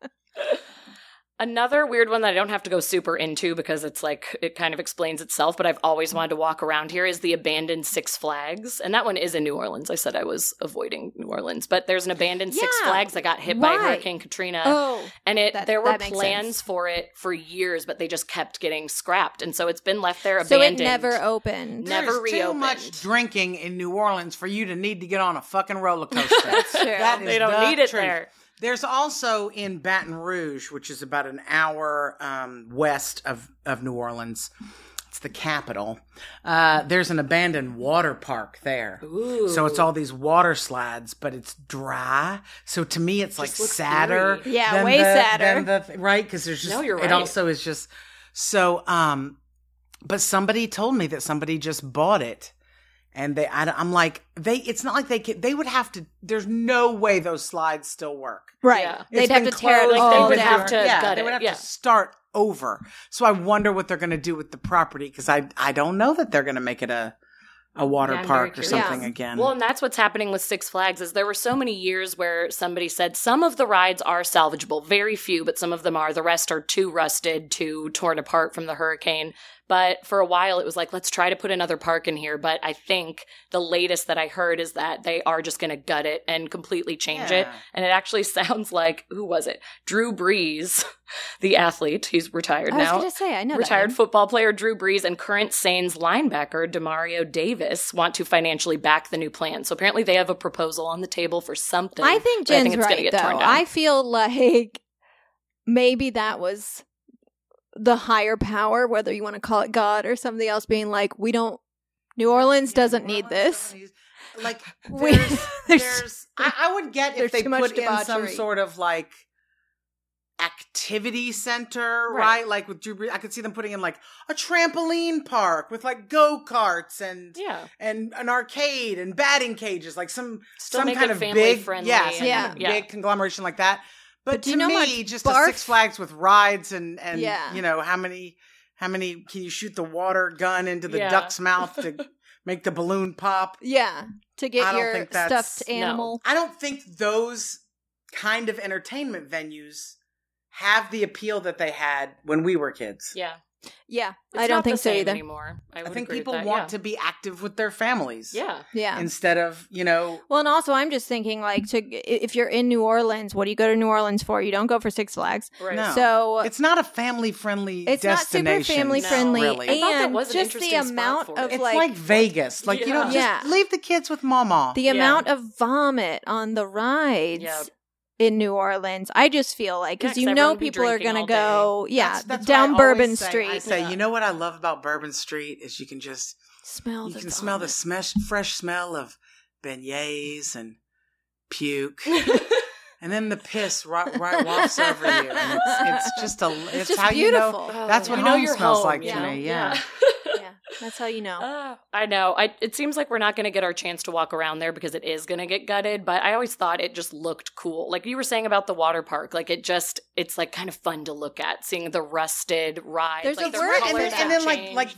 Another weird one that I don't have to go super into because it's like it kind of explains itself, but I've always wanted to walk around here is the abandoned Six Flags. And that one is in New Orleans. I said I was avoiding New Orleans, but there's an abandoned Six Yeah. Flags that got hit by Why? Hurricane Katrina. Oh. And That- there were that makes plans sense. for it for years, but they just kept getting scrapped. And so it's been left there So abandoned. it never opened. Never There's too reopened. much drinking in New Orleans for you to need to get on a fucking roller coaster. That's true. That is They don't the need it truth. there. There's also in Baton Rouge, which is about an hour west of New Orleans. It's the capital. There's an abandoned water park there. Ooh. So it's all these water slides, but it's dry. So to me, it's like looks sadder. eerie. Yeah, than way sadder. Right? Because there's just, No, you're it right. also is just, so, but somebody told me that somebody just bought it. And I'm like, it's not like they would have to, there's no way those slides still work. Right. Yeah. They'd It's have been to tear it closed. all They would down. have to gut they would it, have yeah. to start over. So I wonder what they're going to do with the property because I don't know that they're going to make it a water Yeah, I'm park very or curious. something Yeah. again. Well, and that's what's happening with Six Flags is there were so many years where somebody said some of the rides are salvageable, very few, but some of them are. The rest are too rusted, too torn apart from the hurricane. But for a while, it was like, let's try to put another park in here. But I think the latest that I heard is that they are just going to gut it and completely change it. Yeah. And it actually sounds who was it? Drew Brees, the athlete. He's retired I was now. going to say, I know Retired that. football player Drew Brees and current Saints linebacker Demario Davis want to financially back the new plan. So apparently they have a proposal on the table for something. I think but Jen's it's gonna right, get though. torn down. I feel like maybe that was the higher power, whether you want to call it God or something else, being like, New Orleans doesn't need this. Like, We- there's I would get there's if they too much put in some debauchery. sort of like activity center, Right. right? Like with Drew Brees, I could see them putting in like a trampoline park with like go-karts and Yeah. and an arcade and batting cages, like some make kind it of family big, friendly yeah, and- some kind of yeah. big conglomeration like that. But do to you know me, much just barf- a Six Flags with rides and Yeah. you know how many can you shoot the water gun into the Yeah. duck's mouth to make the balloon pop? Yeah, to I get don't your think that's- stuffed no. animal. I don't think those kind of entertainment venues have the appeal that they had when we were kids. Yeah. Yeah, It's I don't not the think so same either. anymore. I, I would think agree people with that, want yeah. to be active with their families. Yeah. Yeah. Instead of, Well, and also I'm just thinking, like, if you're in New Orleans, what do you go to New Orleans for? You don't go for Six Flags. Right. No. So it's not a family-friendly it's not super destination. family No. friendly, really. I thought that and was an just the interesting spot amount for of it. It's like, like Vegas. Like, you don't Yeah. just leave the kids with mama. the Yeah. amount of vomit on the rides Yep. in New Orleans. I just feel like because Yeah, 'cause you know everyone be people are drinking going to all go, yeah, That's what I down always Bourbon say. Street. I say, Yeah. you know what I love about Bourbon Street is you can just smell you the can smell the vomit. fresh smell of beignets and puke. And then the piss right wafts over you, and it's just it's just how beautiful. you know. That's what You know home you're smells home, like you to know? me. Yeah. Yeah, that's how you know. I know. It seems like we're not going to get our chance to walk around there because it is going to get gutted, but I always thought it just looked cool. Like you were saying about the water park, like it's like kind of fun to look at, seeing the rusted rides. There's like a the word colors for have that. And then changed. like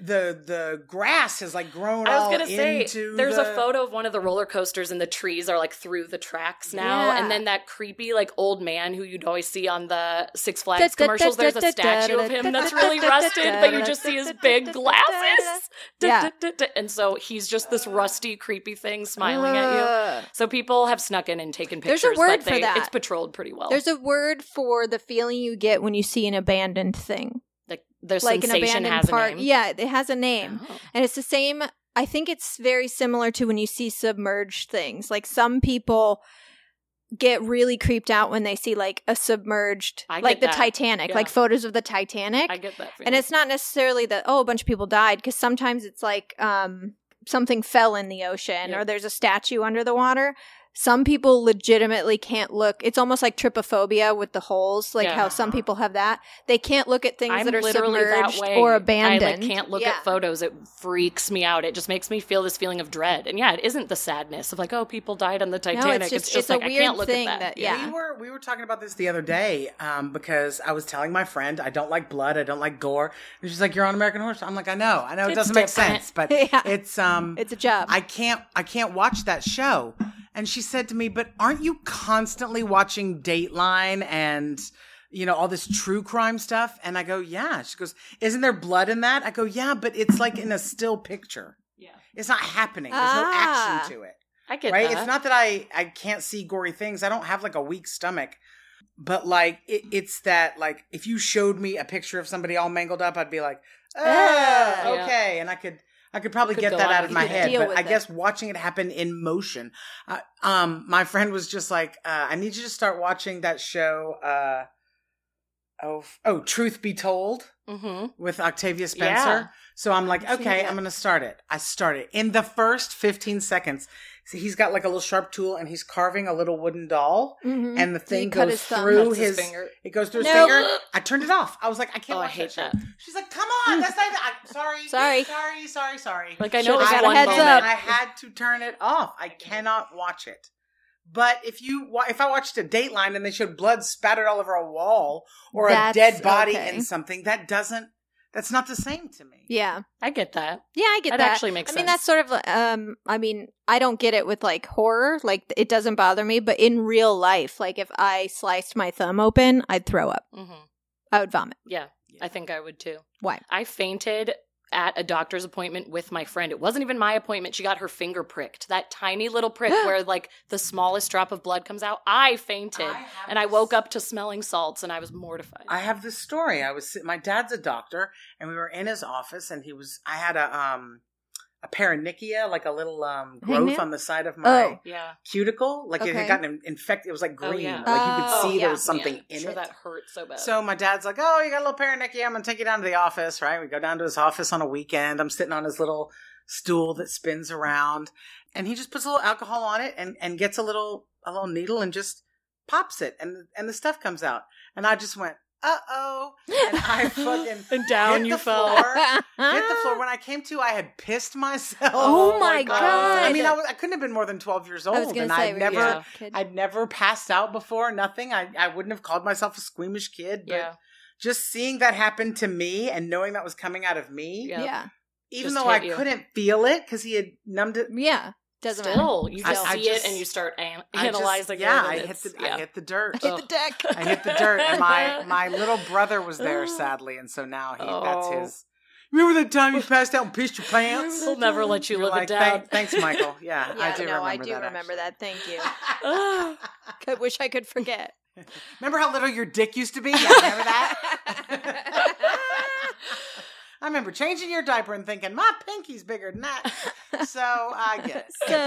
the grass has like grown I was all gonna say, into there's the... a photo of one of the roller coasters and the trees are like through the tracks now. Yeah. And then that creepy like old man who you'd always see on the Six Flags commercials, there's a statue of him that's really rusted, but you just see his big glasses. Yeah. And so he's just this rusty, creepy thing smiling at you. So people have snuck in and taken There's a pictures. word but for that. It's patrolled pretty well. There's a word for the feeling you get when you see an abandoned thing. like the Like an sensation abandoned has park. a name. Yeah, it has a name. Oh. And it's the same. I think it's very similar to when you see submerged things. Like some people get really creeped out when they see like a submerged, like the Titanic, like photos of the Titanic. I get that feeling. And it's not necessarily that, a bunch of people died, because sometimes it's like something fell in the ocean or there's a statue under the water. Some people legitimately can't look. It's almost like trypophobia with the holes, like how some people have that. They can't look at things that are submerged or abandoned. I can't look at photos. It freaks me out. It just makes me feel this feeling of dread. And it isn't the sadness of like, people died on the Titanic. No, it's just like, a weird I can't look thing at that. We were talking about this the other day because I was telling my friend I don't like blood, I don't like gore. And she's like, "You're on American Horror." I'm like, I know it doesn't make sense, but it's a job. I can't watch that show. And she said to me, "But aren't you constantly watching Dateline and, all this true crime stuff?" And I go, "Yeah." She goes, "Isn't there blood in that?" I go, "Yeah, but it's like in a still picture. Yeah. It's not happening. There's no action to it." I get that. It's not that I can't see gory things. I don't have like a weak stomach. But like, it's that like, if you showed me a picture of somebody all mangled up, I'd be like, okay. And I could probably get that out of my head, but I guess watching it happen in motion. My friend was just like, "I need you to start watching that show, Truth Be Told," with Octavia Spencer. Yeah. So I'm like, okay, I'm going to start it. I started. In the first 15 seconds, he's got like a little sharp tool and he's carving a little wooden doll, and the thing goes through his finger. It goes through his finger. I turned it off. I was like, I can't watch that. She's like, "Come on, that's not sorry. Like, I know I got a heads up. I had to turn it off. I cannot watch it. But if I watched a Dateline and they showed blood spattered all over a wall or a dead body in something, that's not the same to me. Yeah. I get that. Yeah, I get that. That actually makes sense. I mean, that's sort of, I don't get it with like horror. Like, it doesn't bother me. But in real life, like if I sliced my thumb open, I'd throw up. Mm-hmm. I would vomit. Yeah, I think I would too. Why? I fainted at a doctor's appointment with my friend. It wasn't even my appointment. She got her finger pricked. That tiny little prick where like the smallest drop of blood comes out. I fainted and I woke up to smelling salts and I was mortified. I have this story. My dad's a doctor and we were in his office and I had a paronychia, like a little growth on the side of my cuticle. Like it had gotten infected. It was like green. Like you could see there was something in it. That hurt so bad. So my dad's like, "Oh, you got a little paronychia. I'm going to take you down to the office," right? We go down to his office on a weekend. I'm sitting on his little stool that spins around. And he just puts a little alcohol on it and gets a little needle and just pops it. And the stuff comes out. And I just went, "Uh-oh." And I fucking and down you fell. Hit the floor. When I came to, I had pissed myself. Oh my God. I mean, I couldn't have been more than 12 years old. I was gonna say, I'd never passed out before, nothing. I wouldn't have called myself a squeamish kid. But just seeing that happen to me and knowing that was coming out of me. Yeah. Even though I couldn't feel it because he had numbed it. Yeah. Doesn't Still, matter. you just see it and you start analyzing it. I hit the dirt. I hit the deck. I hit the dirt. And my little brother was there, sadly. And so now that's his. Remember that time you passed out and pissed your pants? He'll never let you live it down. Thanks, Michael. Yeah, I do remember that. I do remember that. Thank you. I wish I could forget. Remember how little your dick used to be? Yeah, remember that? I remember changing your diaper and thinking, my pinky's bigger than that. So I get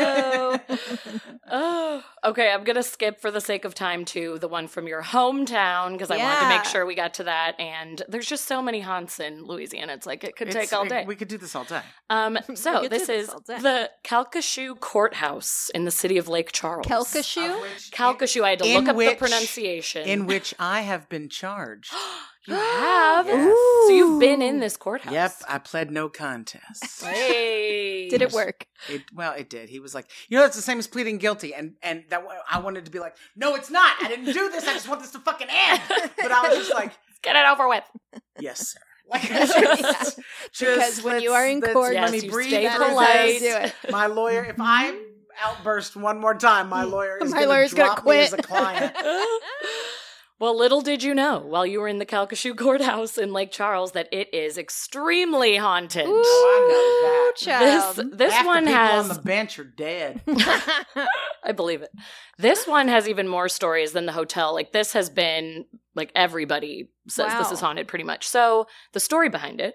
it. Okay, I'm going to skip for the sake of time to the one from your hometown because I wanted to make sure we got to that. And there's just so many haunts in Louisiana. It's like it could take all day. We could do this all day. So this is the Calcasieu Courthouse in the city of Lake Charles. Calcasieu. I had to look up the pronunciation. In which I have been charged. You have? Yes. So you've been in this courthouse. Yep, I pled no contest. Hey. Did it work? It did. He was like, it's the same as pleading guilty. And that I wanted to be like, no, it's not. I didn't do this. I just want this to fucking end. But I was just like, get it over with. Yes, sir. Because when you are in court, let me breathe. Stay polite. Do it. My lawyer, if I outburst one more time, my lawyer is going to drop drop me as a client. Well, little did you know, while you were in the Calcasieu Courthouse in Lake Charles, that it is extremely haunted. Ooh, I know that. This one has on the bench are dead. I believe it. This one has even more stories than the hotel. Like this has been everybody says this is haunted pretty much. So the story behind it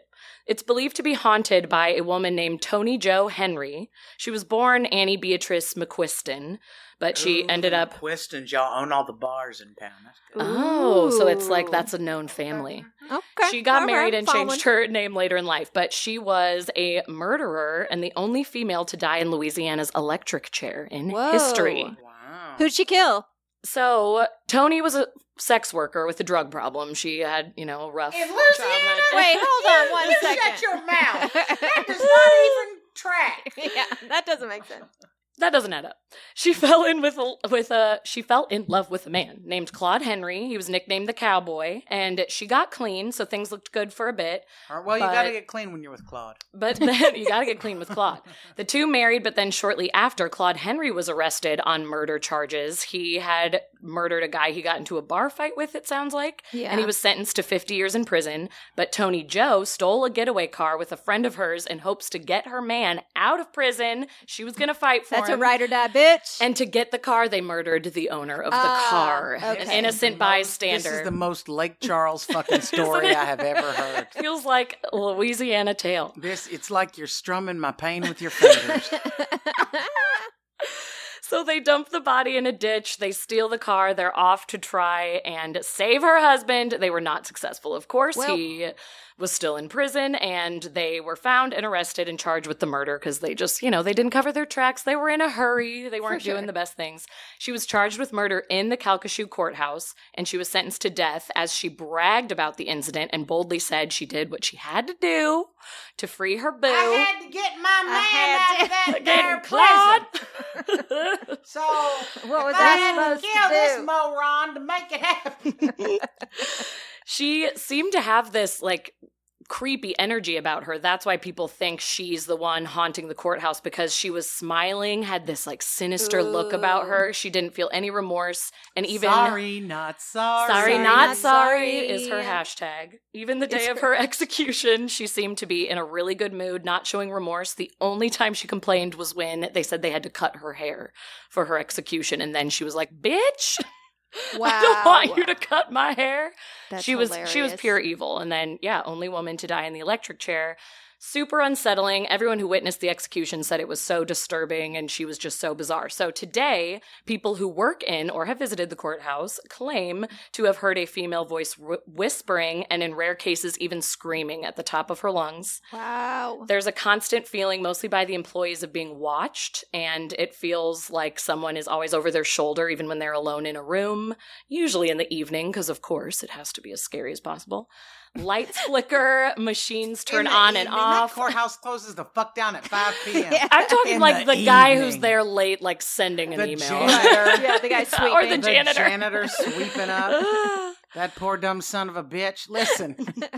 It's believed to be haunted by a woman named Toni Jo Henry. She was born Annie Beatrice McQuiston, but she ended up... McQuistons, y'all own all the bars in town. That's good. Oh, so it's like that's a known family. Okay. She got married and changed her name later in life, but she was a murderer and the only female to die in Louisiana's electric chair in history. Wow. Who'd she kill? So, Toni was a sex worker with a drug problem. She had, a rough In Louisiana? childhood. Wait, hold on one second. Shut your mouth. That does not even track. Yeah, that doesn't make sense. That doesn't add up. She fell in she fell in love with a man named Claude Henry. He was nicknamed the Cowboy, and she got clean, so things looked good for a bit. Well, you got to get clean when you're with Claude. But then you got to get clean with Claude. The two married, but then shortly after, Claude Henry was arrested on murder charges. He had murdered a guy he got into a bar fight with, it sounds like, and he was sentenced to 50 years in prison. But Toni Jo stole a getaway car with a friend of hers in hopes to get her man out of prison. She was going to fight for him. That's a ride or die bitch. And to get the car, they murdered the owner of the car. Okay. An innocent bystander. This is the most Lake Charles fucking story I have ever heard. Feels like a Louisiana tale. It's like you're strumming my pain with your fingers. So they dump the body in a ditch. They steal the car. They're off to try and save her husband. They were not successful, of course. Well, he was still in prison, and they were found and arrested and charged with the murder because they just, they didn't cover their tracks. They were in a hurry. They weren't doing the best things. She was charged with murder in the Calcasieu courthouse, and she was sentenced to death as she bragged about the incident and boldly said she did what she had to do to free her boo. I had to get my man out of that there prison. So, What was I I had to supposed kill to this do? moron to make it happen. She seemed to have this, creepy energy about her. That's why people think she's the one haunting the courthouse, because she was smiling, had this, sinister look about her. She didn't feel any remorse. And even... Sorry, not sorry. Sorry, not sorry sorry. is her hashtag. Even the day of her execution, she seemed to be in a really good mood, not showing remorse. The only time she complained was when they said they had to cut her hair for her execution. And then she was like, bitch, Wow. I don't want you to cut my hair. That's She was hilarious. pure evil. And then, only woman to die in the electric chair. Super unsettling. Everyone who witnessed the execution said it was so disturbing and she was just so bizarre. So today, people who work in or have visited the courthouse claim to have heard a female voice whispering and in rare cases even screaming at the top of her lungs. Wow. There's a constant feeling, mostly by the employees, of being watched, and it feels like someone is always over their shoulder even when they're alone in a room, usually in the evening, because of course it has to be as scary as possible. Lights flicker, machines turn on and off. That courthouse closes the fuck down at 5 p.m. Yeah. I'm talking In like the the guy evening. who's there late, sending an The email. janitor. Yeah, the guy sweeping. Or the The janitor sweeping up. That poor dumb son of a bitch. Listen,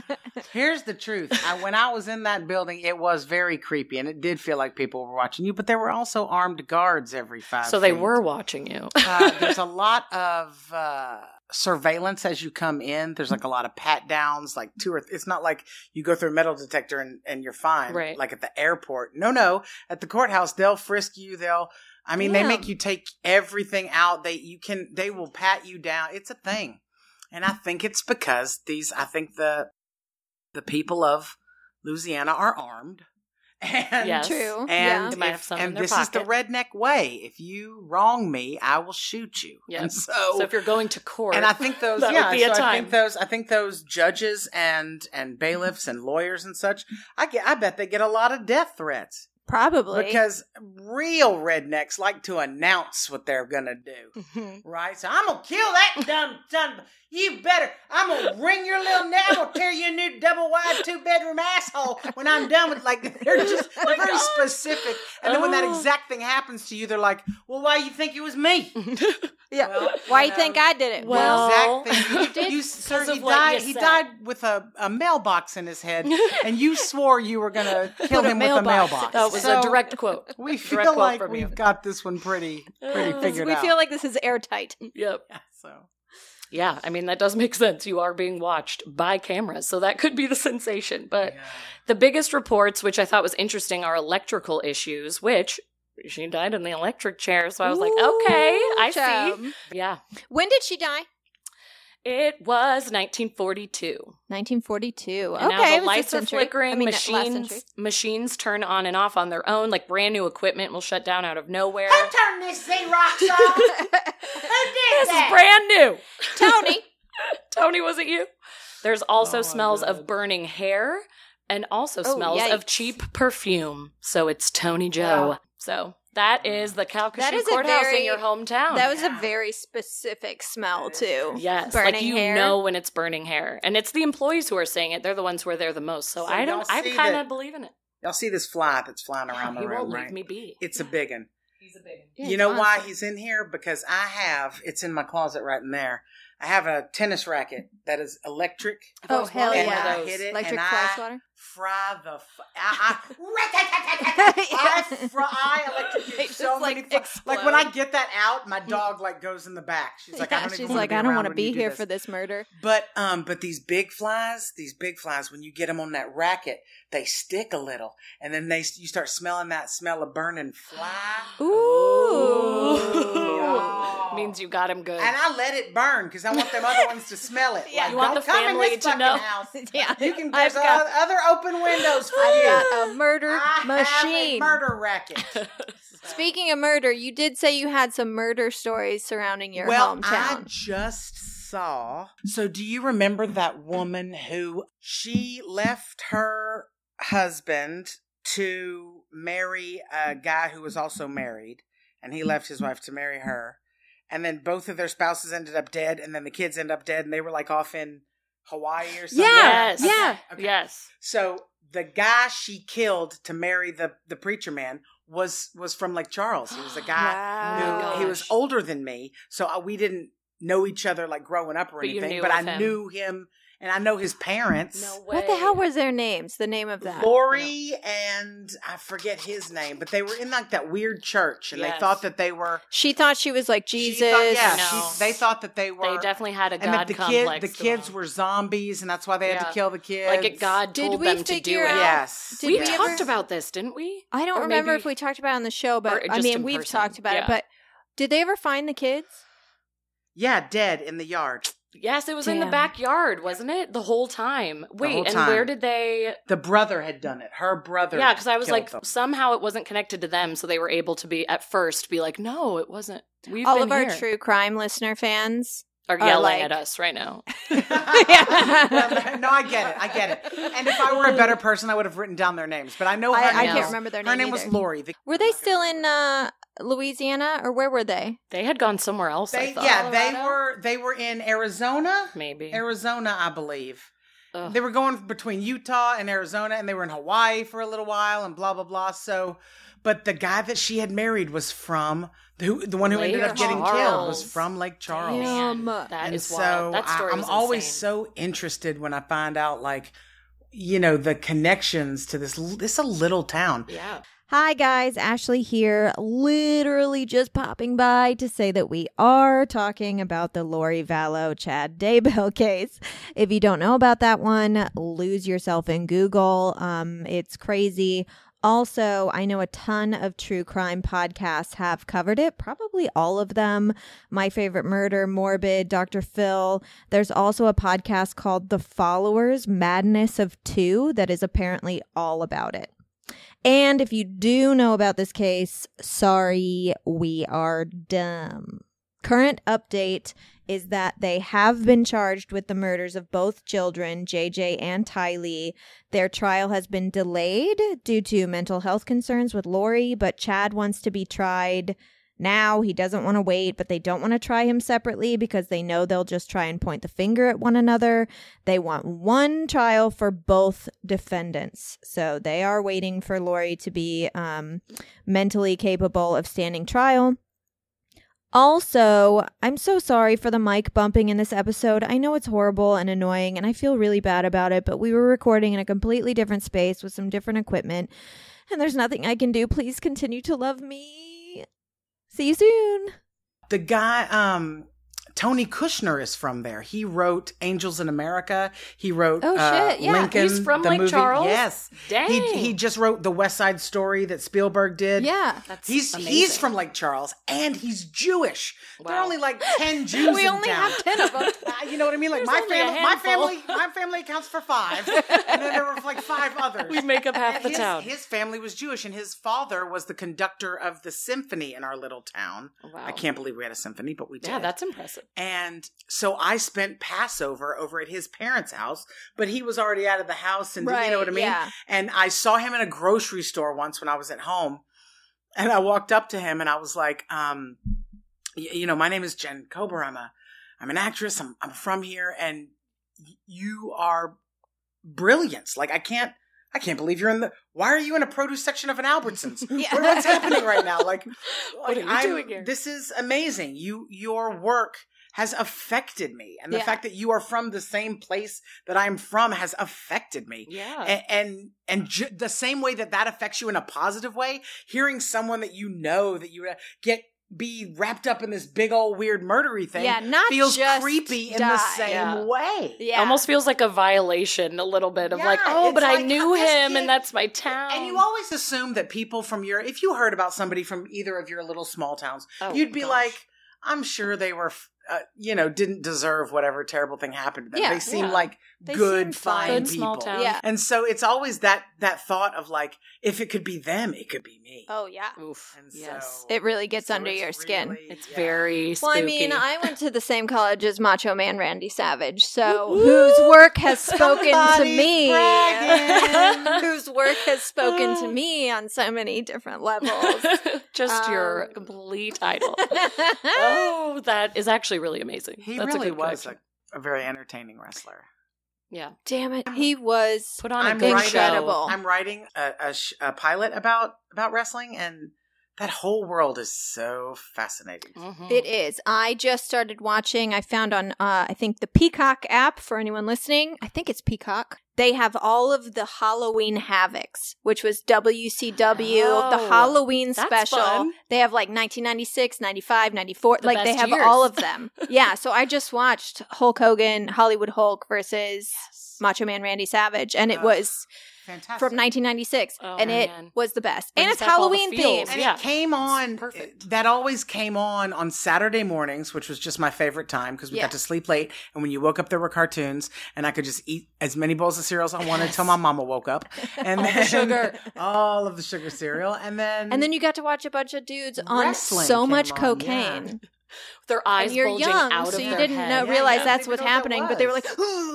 here's the truth. When I was in that building, it was very creepy, and it did feel like people were watching you, but there were also armed guards every 5 So they feet. were watching you. There's a lot of surveillance as you come in. There's a lot of pat downs, it's not like you go through a metal detector and you're fine. Right. Like at the airport. No. At the courthouse, they'll frisk you. They make you take everything out. They will pat you down. It's a thing. And I think it's because the people of Louisiana are armed. And Yes. True. And, They might have some in their this is the pocket. redneck way. If you wrong me, I will shoot you. Yes. And So if you're going to court, and I think those, that would be a so time. I think those judges and bailiffs and lawyers and such, I bet they get a lot of death threats Probably. because real rednecks like to announce what they're gonna do, right? So I'm gonna kill that dumb son. You better. I'm gonna wring your little neck. I'm gonna tear you a new double wide 2-bedroom asshole when I'm done with. They're very specific. And then when that exact thing happens to you, they're like, "Well, why you think it was me?" yeah. Well, Why you you think know, I did it? well- The exact thing. You did Sir, because he of what died. you He said. died with a mailbox in his head, and you swore you were gonna kill Put a him with a mailbox. mailbox. that was So a direct quote. We Direct feel quote like from we've you. got this one pretty figured we out. feel like this is airtight. Yep. Yeah, so Yeah, I mean, that does make sense. You are being watched by cameras, so that could be the sensation. But the biggest reports, which I thought was interesting, are electrical issues, which she died in the electric chair. So I was like, okay, I see. Chum. Yeah. When did she die? It was 1942. 1942. And okay, now it the was lights this are century. flickering. I mean, last century. Machines turn on and off on their own. Like brand new equipment will shut down out of nowhere. Who turned this Xerox on? Who did This that? is brand new. Tony. Tony, was it you? There's also smells of burning hair and also smells of cheap perfume. So it's Tony Joe. So that is the Calcasieu Courthouse in your hometown. That was a very specific smell, too. Yes, burning like you hair. know when it's burning hair. And it's the employees who are saying it. They're the ones who are there the most. So I kind of believe in it. Y'all see this fly that's flying around the He room, won't right? leave me be. It's a big one. He's a big one. Yeah, You know why awesome. he's in here? Because it's in my closet right in there. I have a tennis racket that is electric. Oh, hell and yeah. I hit it Electric and fly I swatter? fry the... I electrocute so just, many... like, Like when I get that out, my dog like goes in the back. She's like, I don't even want to be I don't around want to when be you do here this. for this murder. But these big flies, when you get them on that racket, they stick a little, and then you start smelling that smell of burning fly. Ooh. Means you got him good. And I let it burn because I want them other ones to smell it. Yeah, Like, you want don't the come family in this to fucking know. house. Yeah, You can. I've There's got- other open windows for I've you. got a murder I machine. have a murder racket. Speaking of murder, you did say you had some murder stories surrounding your I hometown. just saw. So, do you remember that woman who she left her husband to marry a guy who was also married, and he left his wife to marry her, and then both of their spouses ended up dead, and then the kids ended up dead, and they were like off in Hawaii or something? Yes. Yeah. Okay. Yes. So the guy she killed to marry the preacher man was from Lake Charles. He was a guy Wow. who he was older than me, so we didn't know each other like growing up or But you anything. knew But I of him. knew him, and I know his parents. No way. What the hell was their names? The name of that? Lori and I forget his name, but they were in like that weird church, and they Yes. thought that they were She thought she was like Jesus. She thought, yeah, No. they thought that they were. They definitely had a and that God the complex. the kids to them. were zombies, and that's why they had to Yeah. kill the kids. Like God Did told we them to do figure it. out- Yes, Did We we talked ever- about this, didn't we? I don't Or remember maybe- if we talked about it on the show, but or I just mean, in we've person. talked about Yeah. it. But did they ever find the kids? Yeah, dead in the yard. Yes, it was in the Damn. backyard, wasn't it? The whole time. Wait, whole and time. where did they... The brother had done it. Her brother. Yeah, because I was killed like, them. somehow it wasn't connected to them, so they were able to be, at first, be like, no, it wasn't. We've All been of our here. true crime listener fans. Are are yelling like- at us right now. No, I get it. And if I were a better person, I would have written down their names. But I know her I name. can't remember their name Her name was either. Lori. Were they still in Louisiana, or where were they? They had gone somewhere else, I thought. They were in Arizona. Maybe. Arizona, I believe. Ugh. They were going between Utah and Arizona, and they were in Hawaii for a little while, and blah blah blah. So, but the guy that she had married was from the one who Lake ended up getting killed was Charles. from Lake Charles. Damn. That And is so wild. That story I'm was always insane. so interested when I find out, like, the connections to this a little town. Yeah. Hi guys, Ashley here, literally just popping by to say that we are talking about the Lori Vallow Chad Daybell case. If you don't know about that one, lose yourself in Google. It's crazy. Also, I know a ton of true crime podcasts have covered it, probably all of them. My Favorite Murder, Morbid, Dr. Phil. There's also a podcast called The Followers, Madness of Two, that is apparently all about it. And if you do know about this case, sorry, we are dumb. Current update is that they have been charged with the murders of both children, JJ and Tylee. Their trial has been delayed due to mental health concerns with Lori, but Chad wants to be tried now. He doesn't want to wait, but they don't want to try him separately because they know they'll just try and point the finger at one another. They want one trial for both defendants. So they are waiting for Lori to be mentally capable of standing trial. Also, I'm so sorry for the mic bumping in this episode. I know it's horrible and annoying, and I feel really bad about it, but we were recording in a completely different space with some different equipment, and there's nothing I can do. Please continue to love me. See you soon. The guy, Tony Kushner is from there. He wrote Angels in America. He wrote shit, yeah. Lincoln. He's from the Lake movie. Charles? Yes. Dang. He just wrote the West Side Story that Spielberg did. Yeah. That's He's amazing. from Lake Charles, and he's Jewish. There are Wow. only like 10 Jews We in only town. have 10 of them. You know what I mean? Like There's only a my family accounts for 5, and then there were like 5 others. We make up half And the town. His family was Jewish, and his father was the conductor of the symphony in our little town. Wow. I can't believe we had a symphony, but we did. Yeah, that's impressive. And so I spent Passover over at his parents' house, but he was already out of the house, and you know what I mean? yeah. And I saw him in a grocery store once when I was at home, and I walked up to him and I was like, you know, my name is Jen Kober. I'm an actress. I'm from here, and you are brilliant. Like I can't believe you're why are you in a produce section of an Albertsons? What's happening right now? Like What are you doing here? This is amazing. Your work has affected me. And the fact that you are from the same place that I'm from has affected me. Yeah. And the same way that affects you in a positive way, hearing someone that you know that you be wrapped up in this big old weird murdery thing feels just creepy in die. the same way. Yeah. Almost feels like a violation a little bit of Yeah, like, oh, but it's I like, knew this him kid- and that's my town. And you always assume that people from if you heard about somebody from either of your little small towns, you'd be like, I'm sure they were, didn't deserve whatever terrible thing happened to them. Yeah, they seem yeah. like They good, seem fine. fine Good people. small town. Yeah. And so it's always that thought of like, if it could be them, it could be me. Oh, yeah. Oof. And Yes. It really gets so under it's your skin. really- It's yeah. very spooky. Well, I mean, I went to the same college as Macho Man Randy Savage, so whose work has spoken to Somebody's me. bragging. Whose work has spoken to me on so many different levels. Just your complete idol. Oh, that is actually really amazing. He That's really a good was connection. a very entertaining wrestler. Yeah. Damn it. He was Put on a I'm good writing- incredible. I'm writing a pilot about wrestling, and that whole world is so fascinating. Mhm. It is. I just started watching. I found on, I think, the Peacock app for anyone listening. I think it's Peacock. They have all of the Halloween Havocs, which was WCW, the Oh, Halloween that's special. fun. They have like 1996, 95, 94. The Like they best have years. all of them. Yeah. So I just watched Hulk Hogan, Hollywood Hulk versus Macho Man Randy Savage. And it was Fantastic. from 1996. Oh, and it man. was the best. And Brings it's back all the Halloween feels. themed. And Yeah. it came on. Perfect. That always came on Saturday mornings, which was just my favorite time because we Yeah. got to sleep late. And when you woke up, there were cartoons, and I could just eat as many bowls of cereal as I wanted until my mama woke up. And then sugar. all of the sugar cereal, and then You got to watch a bunch of dudes on Wrestling so came much on, cocaine. Their eyes And you're bulging young, out so of you their didn't head. realize Yeah, that's I what's didn't even know happening. what But they were that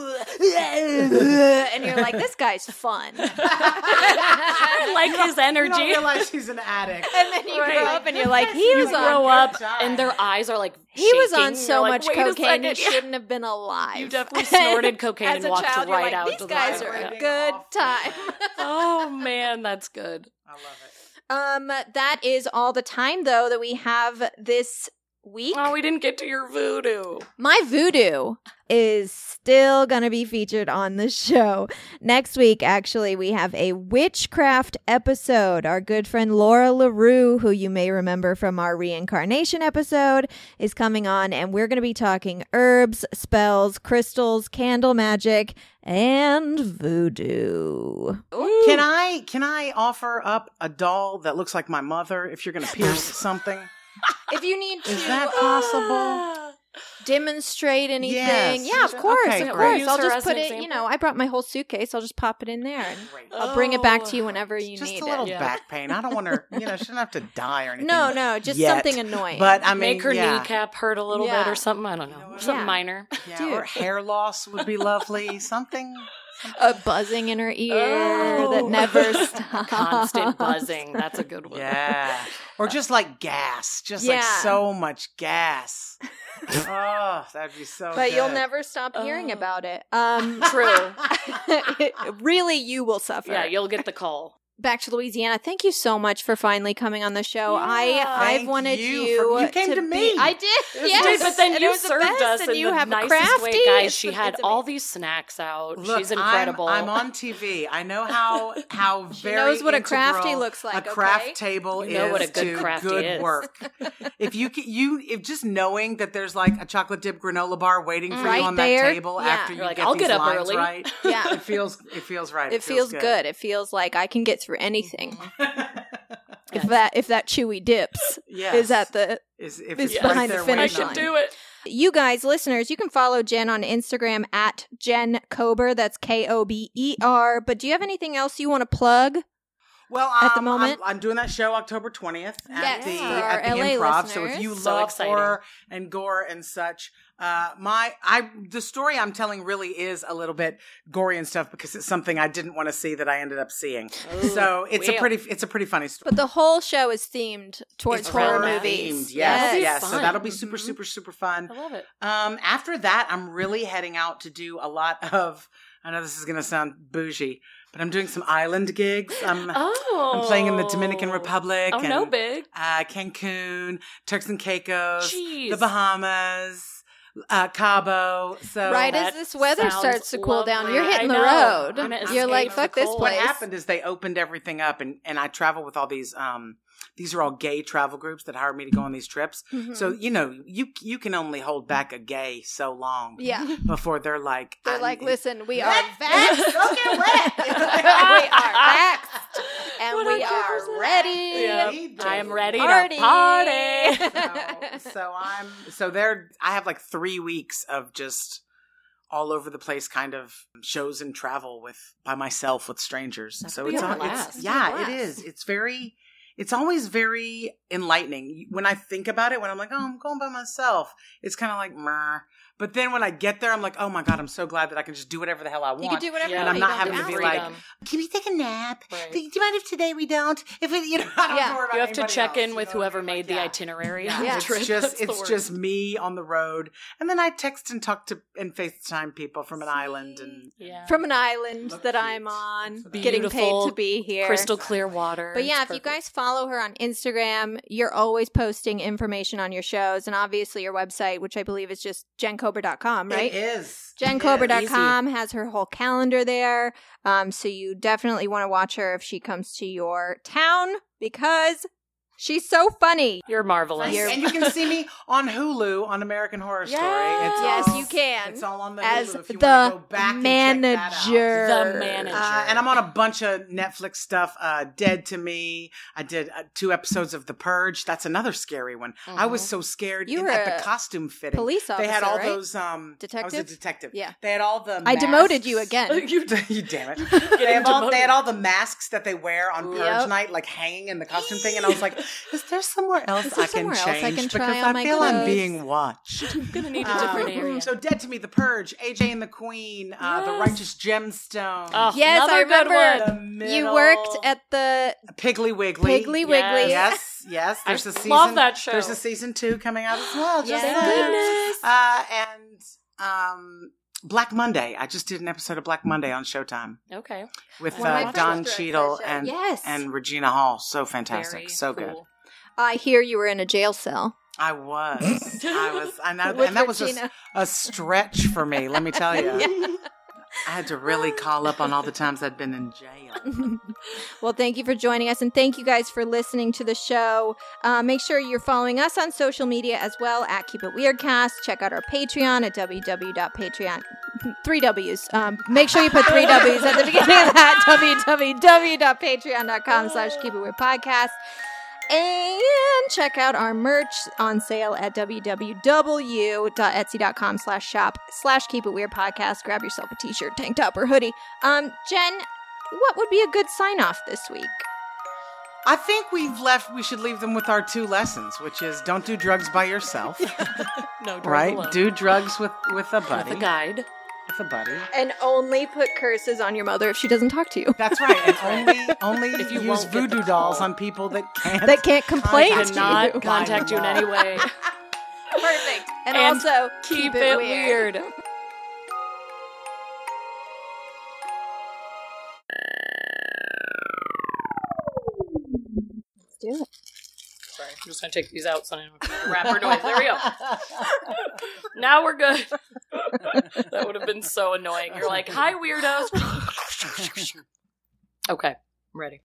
like, and you're like, this guy's fun. I like his you don't energy. realize she's an addict. And then you Right. grow up and you're like, he You was grow on. up time. and their eyes are like He was shaking. on so You're like, much "Wait a cocaine, he second." Yeah. shouldn't have been alive. You definitely snorted cocaine As and a walked child, you're right like, out these to the guys library. are a Yeah. good Off time. Oh man, that's good. I love it. That is all the time, though, that we have this week. Oh, we didn't get to your voodoo. My voodoo. Is still going to be featured on the show. Next week, actually, we have a witchcraft episode. Our good friend Laura LaRue, who you may remember from our reincarnation episode, is coming on, and we're going to be talking herbs, spells, crystals, candle magic, and voodoo. Can I offer up a doll that looks like my mother if you're going to pierce something? If you need to Is that possible? demonstrate anything, Yes. yeah, of course, Okay, of great. course. Use I'll her just as put an it, example. I brought my whole suitcase. I'll just pop it in there and Great. I'll bring it back to you Oh. whenever you Just need a little it. Yeah. back pain. I don't want her, she doesn't have to die or anything. No, just yet. something annoying. But I mean, Make her yeah. kneecap hurt a little Yeah. bit or something. I don't know. know what? Something Yeah. minor. Yeah, Dude. or hair loss would be lovely. Something. a buzzing in her ear Oh. that never stops. Constant buzzing. That's a good one. Yeah. Or just like gas. Just like Yeah. so much gas. Oh, that'd be so But you'll good. never stop hearing Oh. about it. True. Really, you will suffer. Yeah, you'll get the call. back to Louisiana. Thank you so much for finally coming on the show. I've wanted you came to me. I did. Yes. But then And you it was the served best, us and in you the have nicest crafty. way, guys. She It's had amazing. all these snacks out. Look, She's incredible. I'm on TV. I know how She very knows what a crafty integral looks like, A craft okay? table You know is what a good to crafty good is. work. If just knowing that there's like a chocolate dip granola bar waiting for Right you on there. that table Yeah. after you You're like, get I'll these get up lines early. right. Yeah. It feels right. It feels good. It feels like I can get through anything. If that chewy dips Yes. is at the If is it's behind right the there finish I waiting can line. on do it. You guys, listeners, you can follow Jen on Instagram at Jen Kober. That's Kober. But do you have anything else you want to plug? Well, at the moment? I'm doing that show October 20th at Yes, the for our LA Improv. So if listeners. you So love exciting. horror and gore and such, the story I'm telling really is a little bit gory and stuff because it's something I didn't want to see that I ended up seeing. So it's well. a pretty funny story. But the whole show is themed towards It's horror horror movies. themed. Yes, That'll be yes. So fun. that'll be super fun. I love it. After that, I'm really heading out to do a lot of. I know this is going to sound bougie, but I'm doing some island gigs. I'm playing in the Dominican Republic. Oh, and, no big. Cancun, Turks and Caicos, Jeez. the Bahamas, Cabo. So Right as That this weather sounds starts to cool down, lovely. you're hitting I the know. road. I'm gonna You're escape like, the fuck this cold. what place. happened is they opened everything up, and I travel with all these. These are all gay travel groups that hire me to go on these trips. Mhm. So you can only hold back a gay so long Yeah. before they're like They're like, listen, we are Let's vaxxed. Don't get wet. we are vaxxed. And What we our are trippers are. ready. Yep. I am ready Party. to party. I have like 3 weeks of just all over the place kind of shows and travel by myself with strangers. That's So be it's a all, blast. it is. It's always very enlightening. When I think about it, when I'm like, oh, I'm going by myself, it's kind of like, meh. But then when I get there, I'm like, oh my God, I'm so glad that I can just do whatever the hell I want. You can do whatever Yeah. you And I'm want. not You don't having to have be like, freedom. can we take a nap? Right. Do you mind if today we don't? If it, I don't Yeah. have to worry about You have to anybody check else, in you with know what I whoever mean? made Like, the yeah. itinerary. Yeah. on the Yeah. trip. It's That's the just worst. me on the road, and then I text and talk to and FaceTime people from an island, and Yeah. From an island Look that cute. I'm on, That's getting paid beautiful, to be here. crystal clear water. But yeah, It's if you perfect. guys follow her on Instagram, you're always posting information on your shows, and obviously your website, which I believe is just jenkober.com, right? it is JenKober.com has her whole calendar there. So you definitely want to watch her if she comes to your town because she's so funny. You're marvelous. You're- And you can see me on Hulu on American Horror Story. It's Yes, all, you can. It's all on the As Hulu if you the want to go back manager. and check that out. The manager. And I'm on a bunch of Netflix stuff. Dead to Me. I did 2 episodes of The Purge. That's another scary one. I was so scared You were at a the costume fitting. police They had officer, all right? those. I was a Detective? detective. Yeah. They had all the. I demoted masks. you again. you You damn it. Getting They had demoted. all the masks that they wear on Purge Yep. night, like hanging in the costume thing, and I was like, "Is there somewhere else Is there I can somewhere else change? I can try because on I my feel I'm clothes?" being watched." I'm gonna need a different area. So, Dead to Me, The Purge, AJ and the Queen, The Yes. Righteous Gemstone, Oh, Yes, I another good remember. one. The You Middle, worked at the Piggly Wiggly. Piggly Wiggly. Yes. There's I a season. love that show. There's a season 2 coming out as well. Just Yes. saying. And Black Monday. I just did an episode of Black Monday on Showtime Okay. with One of my Don friends directs Cheadle that show. and Yes. and Regina Hall. So fantastic. Very So good. cool. I hear you were in a jail cell. I was. I know, With and that was Regina. a stretch for me. Let me tell you. I had to really call up on all the times I'd been in jail. Well, thank you for joining us, and thank you guys for listening to the show. Make sure you're following us on social media as well at Keep It Weirdcast. Check out our Patreon at www.patreon. 3 W's. Make sure you put 3 W's at the beginning of that. www.patreon.com/keepitweirdpodcast. And check out our merch on sale at www.etsy.com/shop/keepitweirdpodcast. Grab yourself a t-shirt, tank top, or hoodie. Jen, what would be a good sign-off this week? I think we should leave them with our 2 lessons, which is don't do drugs by yourself, No, drive right? alone. Do drugs with a buddy. with a guide. With a buddy. And only put curses on your mother if she doesn't talk to you. That's right. And only If you use won't get the voodoo dolls call. on people that can't That can't complain contact to Do not you. contact you in any way. Perfect. And And also, Keep it weird. just going to take these out so I don't have to rapper noise. There we go. Now we're good. That would have been so annoying. You're like, hi, weirdos. Okay, I'm ready.